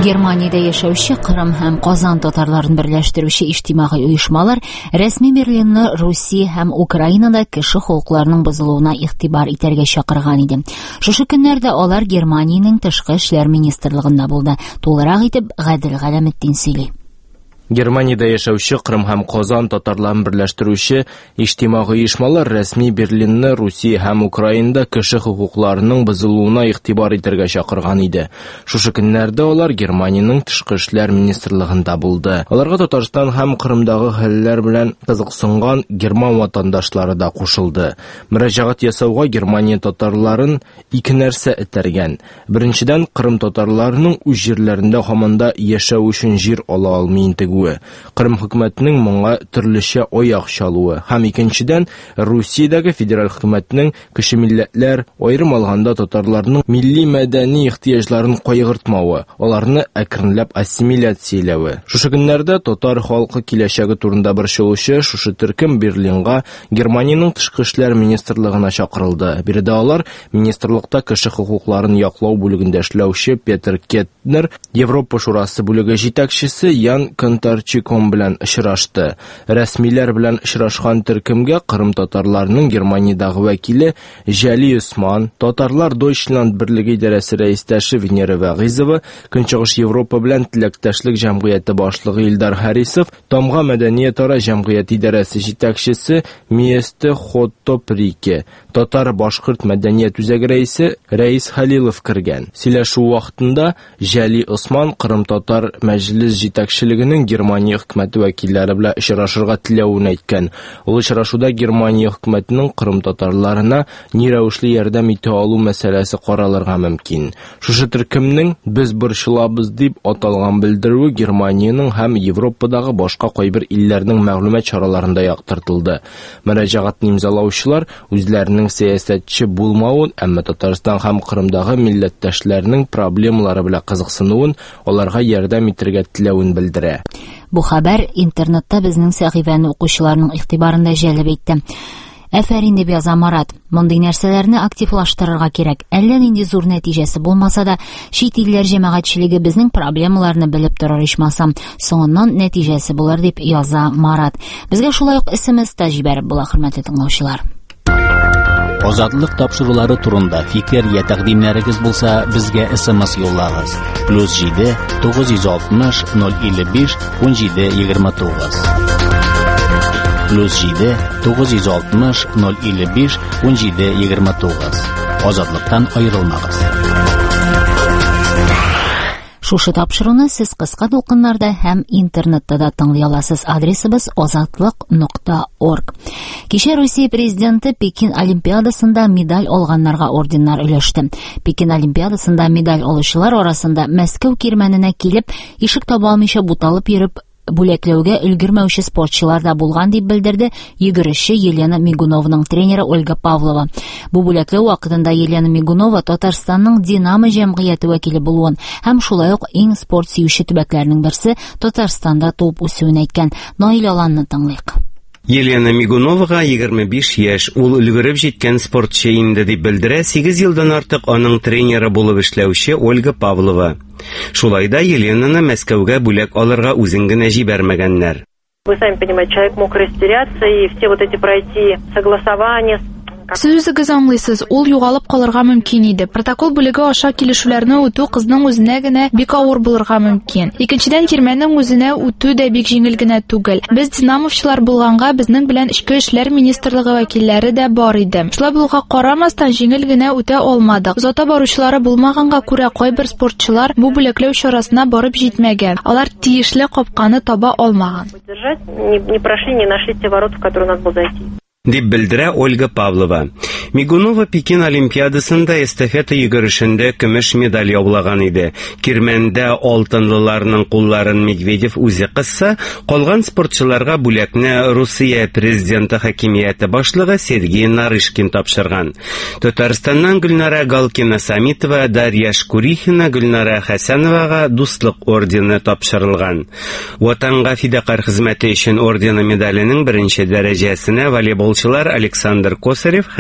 Германиядә яшәүче Кырым һәм Казан татарларын берләштерүче иҗтимагый оешмалар рәсми Берлинны Русия һәм Украинада кеше хокукларының бозылуына игътибар итәргә чакырган иде. Шушы көннәрдә алар Германиянең тышкы эшләр министрлыгында булды. Тулырак итеп Гадел Галәметдин сөйли. Германиядә яшәүче Кырым һәм Казан татарларын берләштерүче иҗтимагый оешмалар рәсми Берлинны Русия һәм Украинада кеше хокукларының бозылуына игътибар итәргә чакырган иде. Шушы көннәрдә алар Германиянең тышкы эшләр министрлыгында булды. Аларга Татарстан һәм Кырымдагы хәлләр белән кызыксынган герман ватандашлары да кушылды. Мөрәҗәгать ясауга Германия татарларын ике нәрсә этәргән. Беренчедән, Кырым татарларының үз җирләрендә һаманда яшәү өчен җир ала алмый интегү. Кырым хөкүмәтенең моңа төрлечә аяк чалуы һәм икенчедән Русиядәге федераль хөкүмәтнең кеше милләтләр, аерым алганда татарларның милли мәдәни ихтыяҗларын кайгыртмавы, аларны әкренләп ассимиляцияләве. Шушы көннәрдә татар халкы киләчәге турында борчылучы шушы төркем Берлинга Германиянең тышкы эшләр министрлыгына чакырылды. Биредә алар министрлыкта кеше хокукларын яклау бүлегендә эшләүче Петр Кетнер, Европа шурасы бүлеге җитәкчесе Ян Контарчиком белән очрашты. Рәсмиләр белән очрашкан төркемгә Кырым татарларының Германиядагы вәкиле Жәли Усман, Татарлар Дойчланд берлеге идарәсе рәистәше Венера Вәгызова, Көнчыгыш Европа белән теләктәшлек җәмгыяте башлыгы Илдар Харисов, Тамга мәдәният ара җәмгыяте идарәсе җитәкчесе Миесте Хоттоприке, Татар-Башкорт мәдәният үзәге рәисе Рәис Халилов кергән. Сөйләшү вакытында Жәли Усман Кырым татар мәҗлес җитәкчелегенең Германия хөкүмәте вәкилләре белән очрашырга теләвен әйткән. Ул очрашуда Германия хөкүмәтенең Кырым татарларына ни рәвешле ярдәм итә алу мәсьәләсе каралырга мөмкин. Шушы төркемнең "Без борчылабыз" дип аталган белдерүе Германиянең һәм Европадагы башка кайбер илләрнең мәгълүмат чараларында яктыртылды. Мөрәҗәгатьне имзалаучылар үзләренең сәясәтче булмавын, әмма Татарстан һәм Кырымдагы милләттәшләрнең проблемалары белән кызыксынуын, аларга ярдәм итәргә теләвен белдерә. Бу хәбәр интернетта безнең сәхифәне укучыларның игътибарында җәлеп итте. Әфәрин дип яза Марат. Мондый нәрсәләрне активлаштырырга кирәк. Әллә нинди зур нәтиҗәсе булмаса да, чит илләр җәмәгатьчелеге безнең проблемаларны белеп торыр ичмасам, соңыннан нәтиҗәсе булыр дип яза Марат. Безгә шулай ук SMS та җибәреп була, хөрмәтле тыңлаучылар. Азатлык тапшырулары турында фикер я тәкъдимнәрегез булса, безгә SMS юллагыз. +7 960 055 1729. +7 960 055 1729. Азатлыктан аерылмагыз. Шушы тапшыруны сез кыска дулкыннарда һәм интернетта да тыңлый аласыз. Адресыбыз озатлык.org. Кичә Русия президенты Пекин Олимпиадасында медаль алганнарга орденнар өләште. Пекин Олимпиадасында медаль алучылар арасында Мәскәү кирмәненә килеп, ишек таба алмыйча буталып йөреп бүләкләүгә өлгермәүче спортчылар да булган дип белдерде йөгерешче Елена Мигуновның тренеры Ольга Павлова. Бу бүләкләү вакытында Елена Мигунова Татарстанның Динамо җәмгыяте вәкиле булуын һәм шулай ук иң спорт сөюче төбәкләрнең берсе Татарстанда туып үсүен әйткән. Наил Аланны тыңлыйк. Елена Мигуновага 25 яшь, ул өлгереп җиткән спортчы инде дип белдерә 8 елдан артык аның тренеры булып эшләүче Ольга Павлова. Шулай да Еленаны Мәскәүгә бүләк алырга үзен генә җибәрмәгәннәр. Вы сами понимаете, человек мог растеряться и все вот эти пройти согласования. Сез үзегез аңлыйсыз, ул югалып калырга мөмкин иде. Протокол бүлеге аша килешүләрне үтү кызның үзенә генә бик авыр булырга мөмкин. Икенчедән, кирмәннең үзенә үтү дә бик җиңел генә түгел. Без динамовчылар булганга, безнең белән Ичке эшләр министрлыгы вәкилләре дә бар иде. Шулай булганга карамастан җиңел генә үтә алмадык. Зата баручылары булмаганга күрә кайбер спортчылар бу бүләкләү чарасына барып җитмәгән. Алар тиешле капканы таба алмаган. Не прошли, не нашли те ворота, в которые надо было зайти. Дип белдерә Ольга Павлова. Мигунова Пекин Олимпиадасында эстафета йөгерешендә көмеш медаль яулаган иде. Кирмәндә алтынлыларның кулларын Медведев үзе кысса, калган спортчыларга бүләкне Русия президенты хакимияте башлыгы Сергей Нарышкин тапшырган. Татарстаннан Гөлнара Галкина-Самитова, Дарья Шкурихина, Гөлнара Хәсәновага дуслык ордены тапшырылган. Ватанга фидакар хезмәте өчен ордены медаленең беренче дәрәҗәсенә волейболчылар Александр Косарев һәм Сергей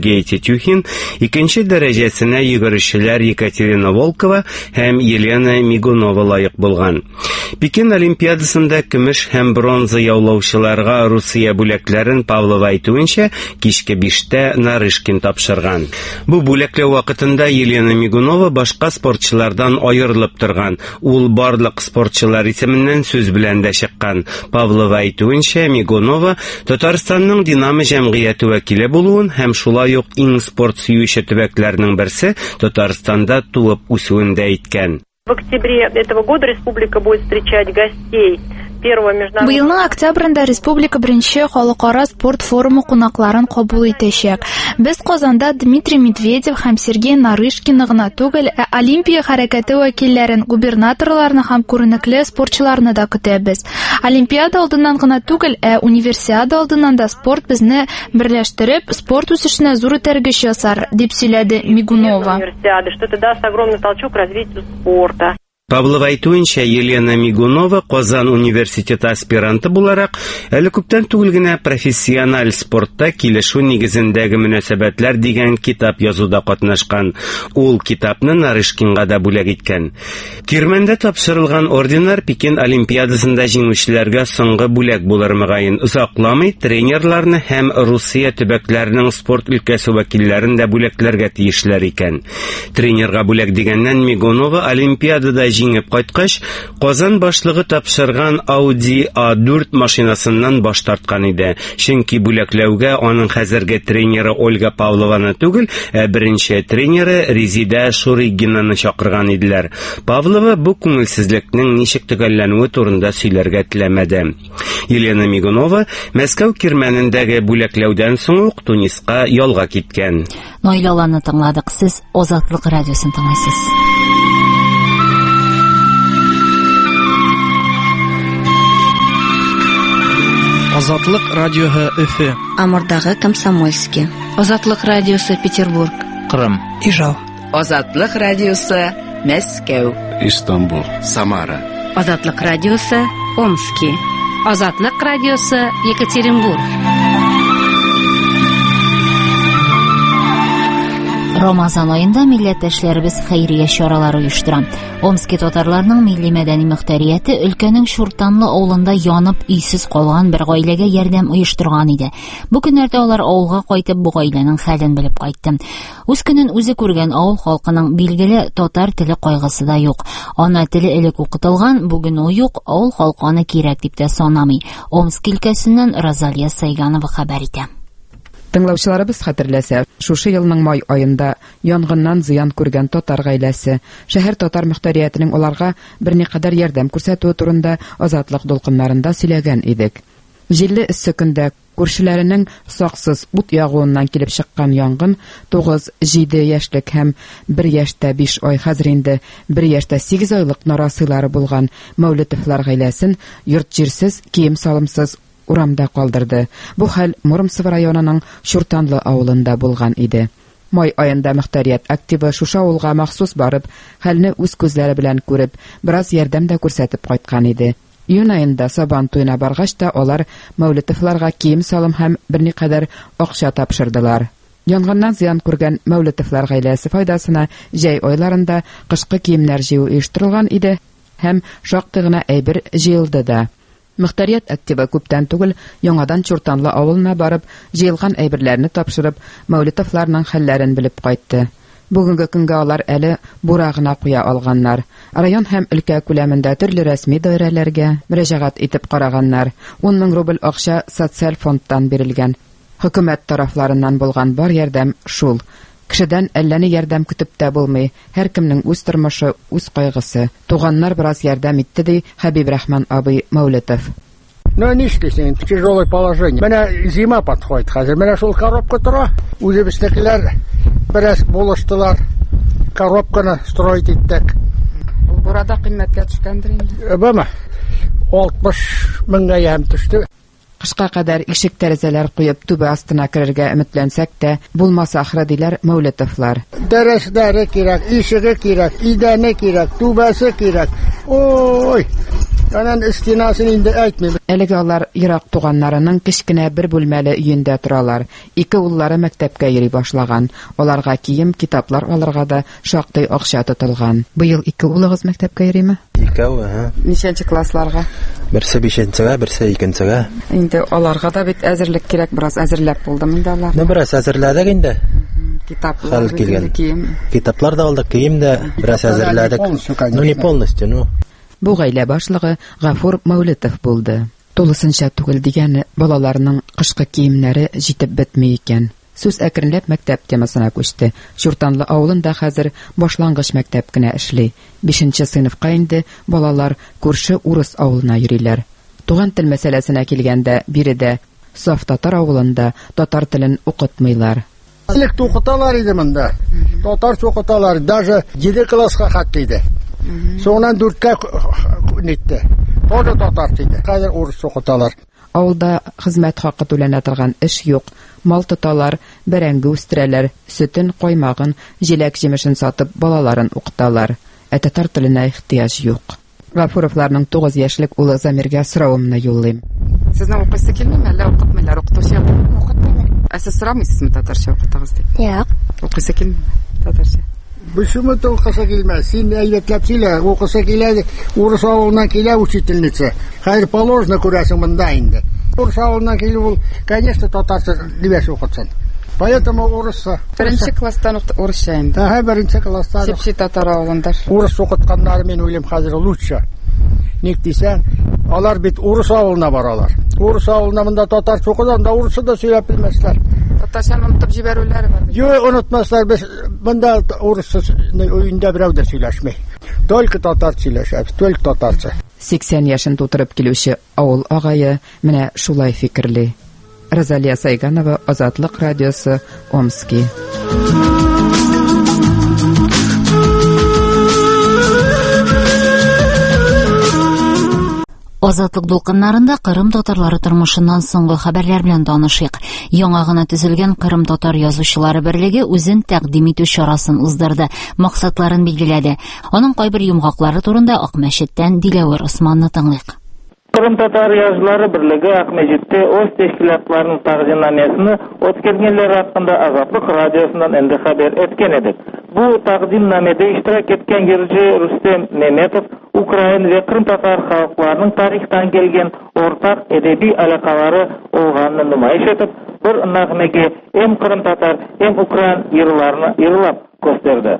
Сергей Тетюхин, икенче дәрәҗәсенә йөгерешчеләр Екатерина Волкова һәм Елена Мигунова лайык булган. Пекин Олимпиадасында көмеш һәм бронза яулаучыларга Русия бүләкләрен Павлова әйтүенчә кичке 5-тә Нарышкин тапшырган. Бу бүләкләү вакытында Елена Мигунова башка спортчылардан аерылып торган. Ул барлык спортчылар исеменнән сүз белән дә чыккан. Павлова әйтүенчә Мигунова Татарстанның Динамо җәмгыяте вәкиле булуын һәм шулай ук иң спорт сөюче төбәкләрнең берсе Татарстанда туып үсүен дә әйткән. В октябре этого года республика будет встречать гостей первого международного... Быелның октябрендә республика беренче халыкара спорт форумы кунакларын кабул итәчәк. Без Казанда Дмитрий Медведев һәм Сергей Нарышкин гына түгел, Олимпия хәрәкәте вәкилләрен, губернаторларны һәм күренекле спортчыларны да көтәбез. Олимпиада алдыннан гына түгел, универсиада алдыннан да спорт безне берләштереп, спорт үсешенә зур этәргеч ясар, дип сөйләде Мигунова. Что это даст огромный толчок развитию спорта. Павлова әйтүенчә, Елена Мигунова Казан университеты аспиранты буларак, әле күптән түгел генә профессиональ спортта килешү нигезендәге мөнәсәбәтләр дигән китап язуда катнашкан. Ул китапны Нарышкинга да бүләк иткән. Кирмәндә тапшырылган орденнар Пекин Олимпиадасында җиңүчеләргә соңгы бүләк булыр мөгаен. Озакламый тренерларны һәм Русия төбәкләренең спорт өлкәсе вәкилләрен дә бүләкләргә тиешләр икән. Тренерга бүләк дигәннән Мигунова Олимпиадада җиңеп кайткач, Казан башлыгы тапшырган Audi A4 машинасыннан баш тарткан иде. Чөнки бүләкләүгә аның хәзерге тренеры Ольга Павлованы түгел, беренче тренеры Резида Шуригинаны чакырган иделәр. Павлова бу күңелсезлекнең ничек төгәлләнүе турында сөйләргә теләмәде. Елена Мигунова Мәскәү кирмәнендәге бүләкләүдән соң ук Туниска ялга киткән. Нойлаланы тыңладык. Сез Азатлык радиосын тыңлайсыз. Азатлык радиоһы Өфе. Амурдагы Комсомольский. Азатлык радиосы Петербург. Кырым. Ижау. Азатлык радиосы Мәскәү. Истанбул. Самара. Азатлык радиосы Омский. Азатлык радиосы Екатеринбург. Рамазан айында милләттәшләребез хәйрия чаралары оештыра. Омский татарларының милли мәдәни мөхтәрияте өлкәнең Шуртанлы авылында янып өйсез калган бер гаиләгә ярдәм оештырган иде. Бу көннәрдә алар авылга кайтып бу гаиләнең хәлен белеп кайтты. Үз көнен үзе күргән авыл халкының билгеле татар теле кайгысы да юк. Ана теле элек укытылган, бүген ул юк, авыл халкы аны кирәк дип тә санамый. Омск өлкәсеннән Розалия Сайганова хәбәр итә. Тыңлаучыларыбыз хәтерләсә, шушы елның май айында янгыннан зыян күргән татар гаиләсе, шәһәр татар мөхтәриятенең аларга берникадәр ярдәм күрсәтүе турында Азатлык дулкыннарында сөйләгән идек. Җилле эссе көндә күршеләренең саксыз ут ягуыннан килеп чыккан янгын 9-7 яшьлек һәм 1 яшьтә 5 ай хәзер инде 1 яшьтә 8 айлык нарасыйлары булган Мәүлетовлар гаиләсен йорт-җирсез, кием-салымсыз урамда калдырды. Бу хәл Муромцево районының Шуртанлы авылында булган иде. Май айында мөхтәрият активы шуша авылга махсус барып, хәлне үз күзләре белән күреп, бераз ярдәм дә күрсәтеп кайткан иде. Июнь айында Сабан туена баргач та алар Мәүлетовларга кием-салым һәм берникадәр акча тапшырдылар. Янгыннан зыян күргән Мәүлетовлар гаиләсе файдасына җәй айларында кышкы киемнәр җыю оештырылган иде һәм шактый гына әйбер җыелды да. Мөхтәрият активы күптән түгел яңадан Шуртанлы авылына барып, җыелган әйберләрне тапшырып, Мәүлетовларның хәлләрен белеп кайтты. Бүгенге көнгә алар әле бурагына куя алганнар. Район һәм өлкә күләмендә төрле рәсми даирәләргә мөрәҗәгать итеп караганнар. 10 000 рубль акча социаль фондтан бирелгән. Хөкүмәт тарафларыннан булган бар ярдәм шул. Кешедән әлләне ярдәм көтеп тә булмый. Һәр кемнең үз тормышы, үз кайгысы. Туганнар бераз ярдәм итте ди Хәбиб Рахман абый Мәүлетов. Ну, ништейсең, тяжелое положение. Менә зима подходит хәзер. Менә шул коробка тора. Үзебезнекеләр бераз булыштылар. Коробканы строить иттек. Burada кыйммәткә төшкәндер инде. Бама. 60 меңгә ям төште. Кышка кадәр ишек тәрәзәләр куеп түбә астына керергә өметләнсәк тә, булмаса ахры диләр Мәүлетовлар. Дәрәсләре кирәк, ишеге кирәк, идәне кирәк, түбәсе кирәк. Ой! Анан стенасын инде әйтмим. Әлеге алар ерак туганнарының кечкенә бер бүлмәле өендә торалар. Ике уллары мәктәпкә йөри башлаган. Аларга кием, китаплар алырга да шактый акча тотылган. Быел ике улыгыз мәктәпкә йөриме? Икәү, Ничәнче классларга? Берсе 5-нчегә, берсе 2-нчегә. Инде аларга да бит әзерлек кирәк, бераз әзерләп булдымы инде алар? Бераз әзерләдек инде. Китаплар, кием. Китаплар да алдык, кием дә бераз әзерләдек. Не полностью, ну. Бу гаилә башлыгы Гафур Мәүлетов булды. Тулысынча түгел дигәне балаларның кышкы киемнәре җитеп бетми икән. Сүз әкренләп мәктәп темасына күчте. Шуртанлы авылында хәзер башлангыч мәктәп кенә эшли. 5нче сыйныфка инде балалар күрше урыс авылына йөриләр. Туган тел мәсьәләсенә килгәндә, биредә саф татар авылында татар телен укытмыйлар. Элек укыталар иде монда. Татарча укыталар, даже 7 класска хәтле. Соңнан 4-кә нитте. Тоже татарча иде. Хәзер урысча укыталар. Авылда хезмәт хакы түләнә торган эш юк. Мал тоталар, бәрәңге үстерәләр, сөтен, каймагын, җиләк-җимешен сатып балаларын укыталар. Татар теленә ихтыяҗ юк. Гафуровларның 9 яшьлек улы Замиргә соравымны юллыйм. Сезне укыйсы килмиме, әллә укытмыйлар, укытучы? Укытмыйлар. Сез сорамыйсызмы татарча укытыгыз дип? Юк. Укыйсы килмиме татарча? Бушымы укыса килмәс. Син әйбәтләп сөйлә, укыса килә, урыс авылыннан килә учительница. Хәзер положено күрәсең монда инде. Урыс авылыннан килә ул, конечно, татарча дибәш укытсын. Поэтому урысча. Беренче класстан урысча инде. Ага, беренче класстан. Сепчи татар авылында. Урыс укытканнары мен уйлыйм хәзер лучше. Ник дисәң, алар бит урыс авылына баралар. Урыс авылына монда татарча укыдан да урысча да сөйләп белмәсләр. Татарчаны онытып җибәрүләре бар. Юк, онытмаслар. Без монда урысча өендә берәү дә сөйләшмәй. Только татарча сөйләшә, только татарча. 80 яшен тутырып килүче авыл агае менә шулай фикерли. Розалия Сайганова, Азатлык радиосы, Омский. Азатлык дулкыннарында Кырым татарлары тормышыннан соңгы хәбәрләр белән танышыйк. Яңа гына төзелгән Кырым татар язучылары берлеге үзен тәкъдим итү чарасын уздырды, максатларын билгеләде. Аның кайбер йомгаклары турында Акмәчеттән Диләвер Усманны тыңлыйк. Кырым татар язучылары берлеге Акмәчеттә үз тәшкилатларының тәкъдимнамәсен үткәргәнләр хакында Азатлык радиосыннан инде хәбәр иткән идек. Бу тәкъдимнамәдә иштирак иткән йөрүче Рустем Меметов Украин ва Кырым татар халыкларының тарихтан килгән ортак әдәби алакалары булганын нумаиш итеп, бер нагъмәгә hem Кырым татар, hem Украин йырларны йырлап күрсәтте.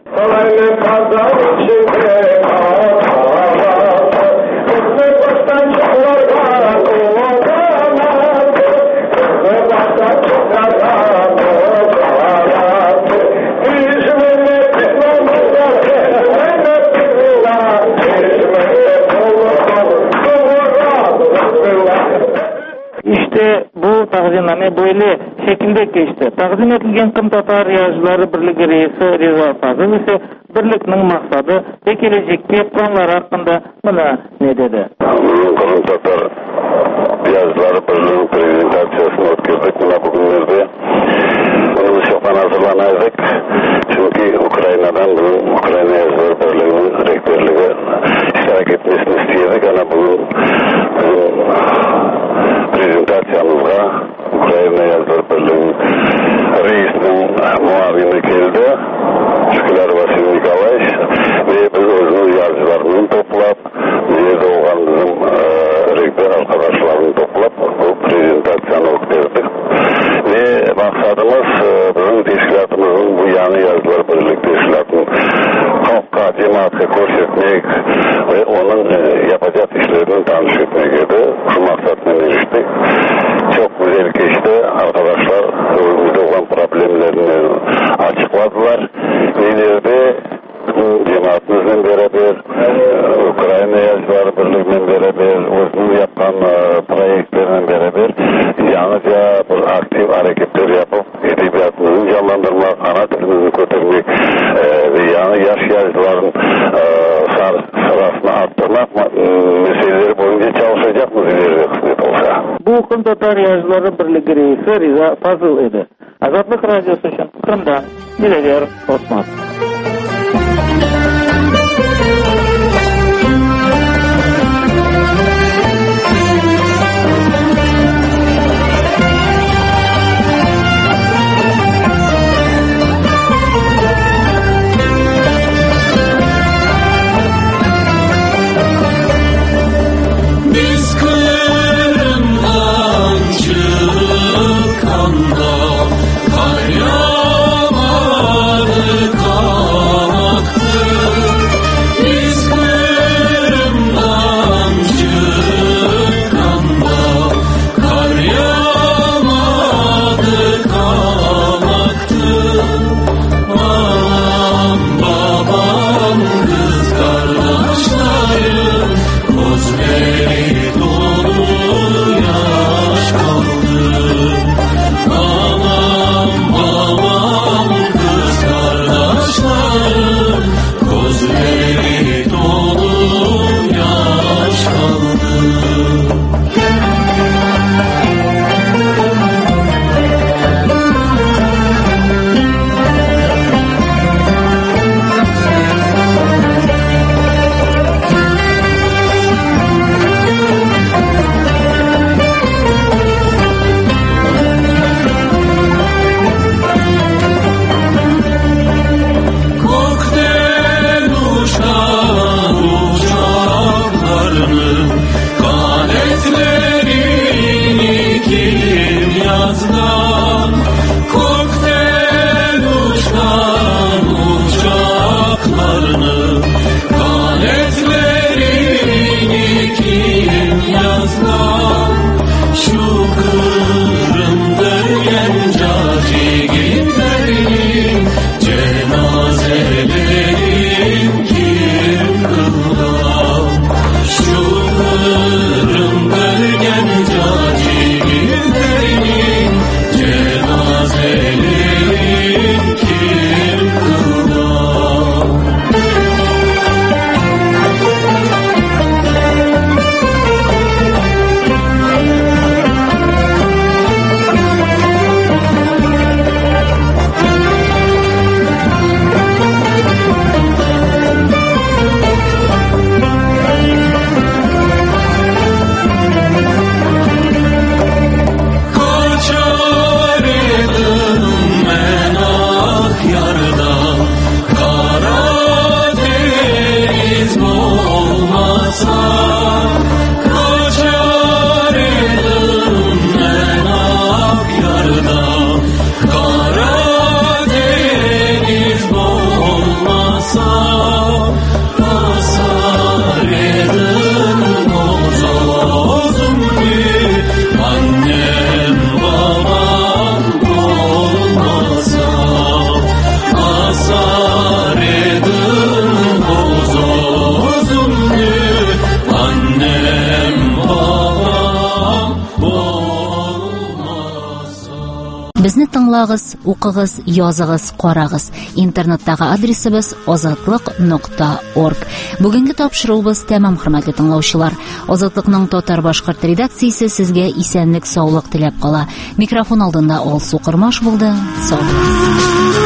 Bu taqdimname böyle şekilde geçti. Taqdim etilgen Kırım Tatar Yazıcıları Birliği reisi Reza Fazıl ise birlikning maqsadi ve gelecekte planlar hakkında buna ne dedi? Kırım Tatar Yazıcıları Birliği prezentasyasını ötkürdük bugünlerde. Bunu şopan hazırlanaydık. Çünkü Ukrayna'dan bu Ukrayna Yazıcıları Birliği'nin rektörlüğü iştirak etmesini istedik. Ama bugün prezentasyamızda Ukrayna Yazıcıları Birliği'nin reisinin muavini geldi. Şükürler Vasil Nikolaevich ve biz özümüz yazıcılarını toplap, bize de olan bizim rektör arkadaşlarını toplap bu prezentasyonu okuttuk. Ve maksadımız bizim teşkilatımızın bu yeni Yazıcılar Birliği teşkilatının halka, cemaate koşetmek ve onun yapacak işlerini tanış etmek idi. Şu maksatla eriştik. Çok güzel geçti. Arkadaşlar bizde olan problemlerini açıkladılar. İleride cemaatimizle beraber, Ukrayna Yazıcılar Birliği'yle beraber, özümüz yapkan projelerle beraber yalnızca bir aktif hareketler yapıp edebiyatımızı canlandırmak, ana dilimizi götürmek ve yani yaş yazıcıların sırasını arttırmak meseleleri boyunca çalışacağımız ileride kısmet olsa. Bu Kırım Tatar Yazıcıları Birliği reisi Reza Fazıl idi. Azatlık Radyosu için Kırım'dan Dilever Osman. yazdan koktel uçtan uçaklarını kanetlerini kim yazdan şu Kırım'dır gencaci gitlerin cenazelerin kim kıldan şu Kırım'dır gencaci gitlerin cenazelerin kim kıldan. Kaçar edim ben ah yardan Karadeniz olmasa kaçar edim ben ah yardan Karadeniz olmasa basar edim ozozumlu annem babam olmasa basar edim ozozumlu annem babam olmasa. Безне тыңлагыз, укыгыз, языгыз, карагыз. Интернеттагы адресыбыз azatlyk.org. Бүгенге тапшыруыбыз тәмам, хөрмәтле тыңлаучылар. Азатлыкның татар башкорт редакциясе сезгә исәнлек, саулык теләп кала. Микрофон алдында Алсу Кырмаш булды. Сау булыгыз.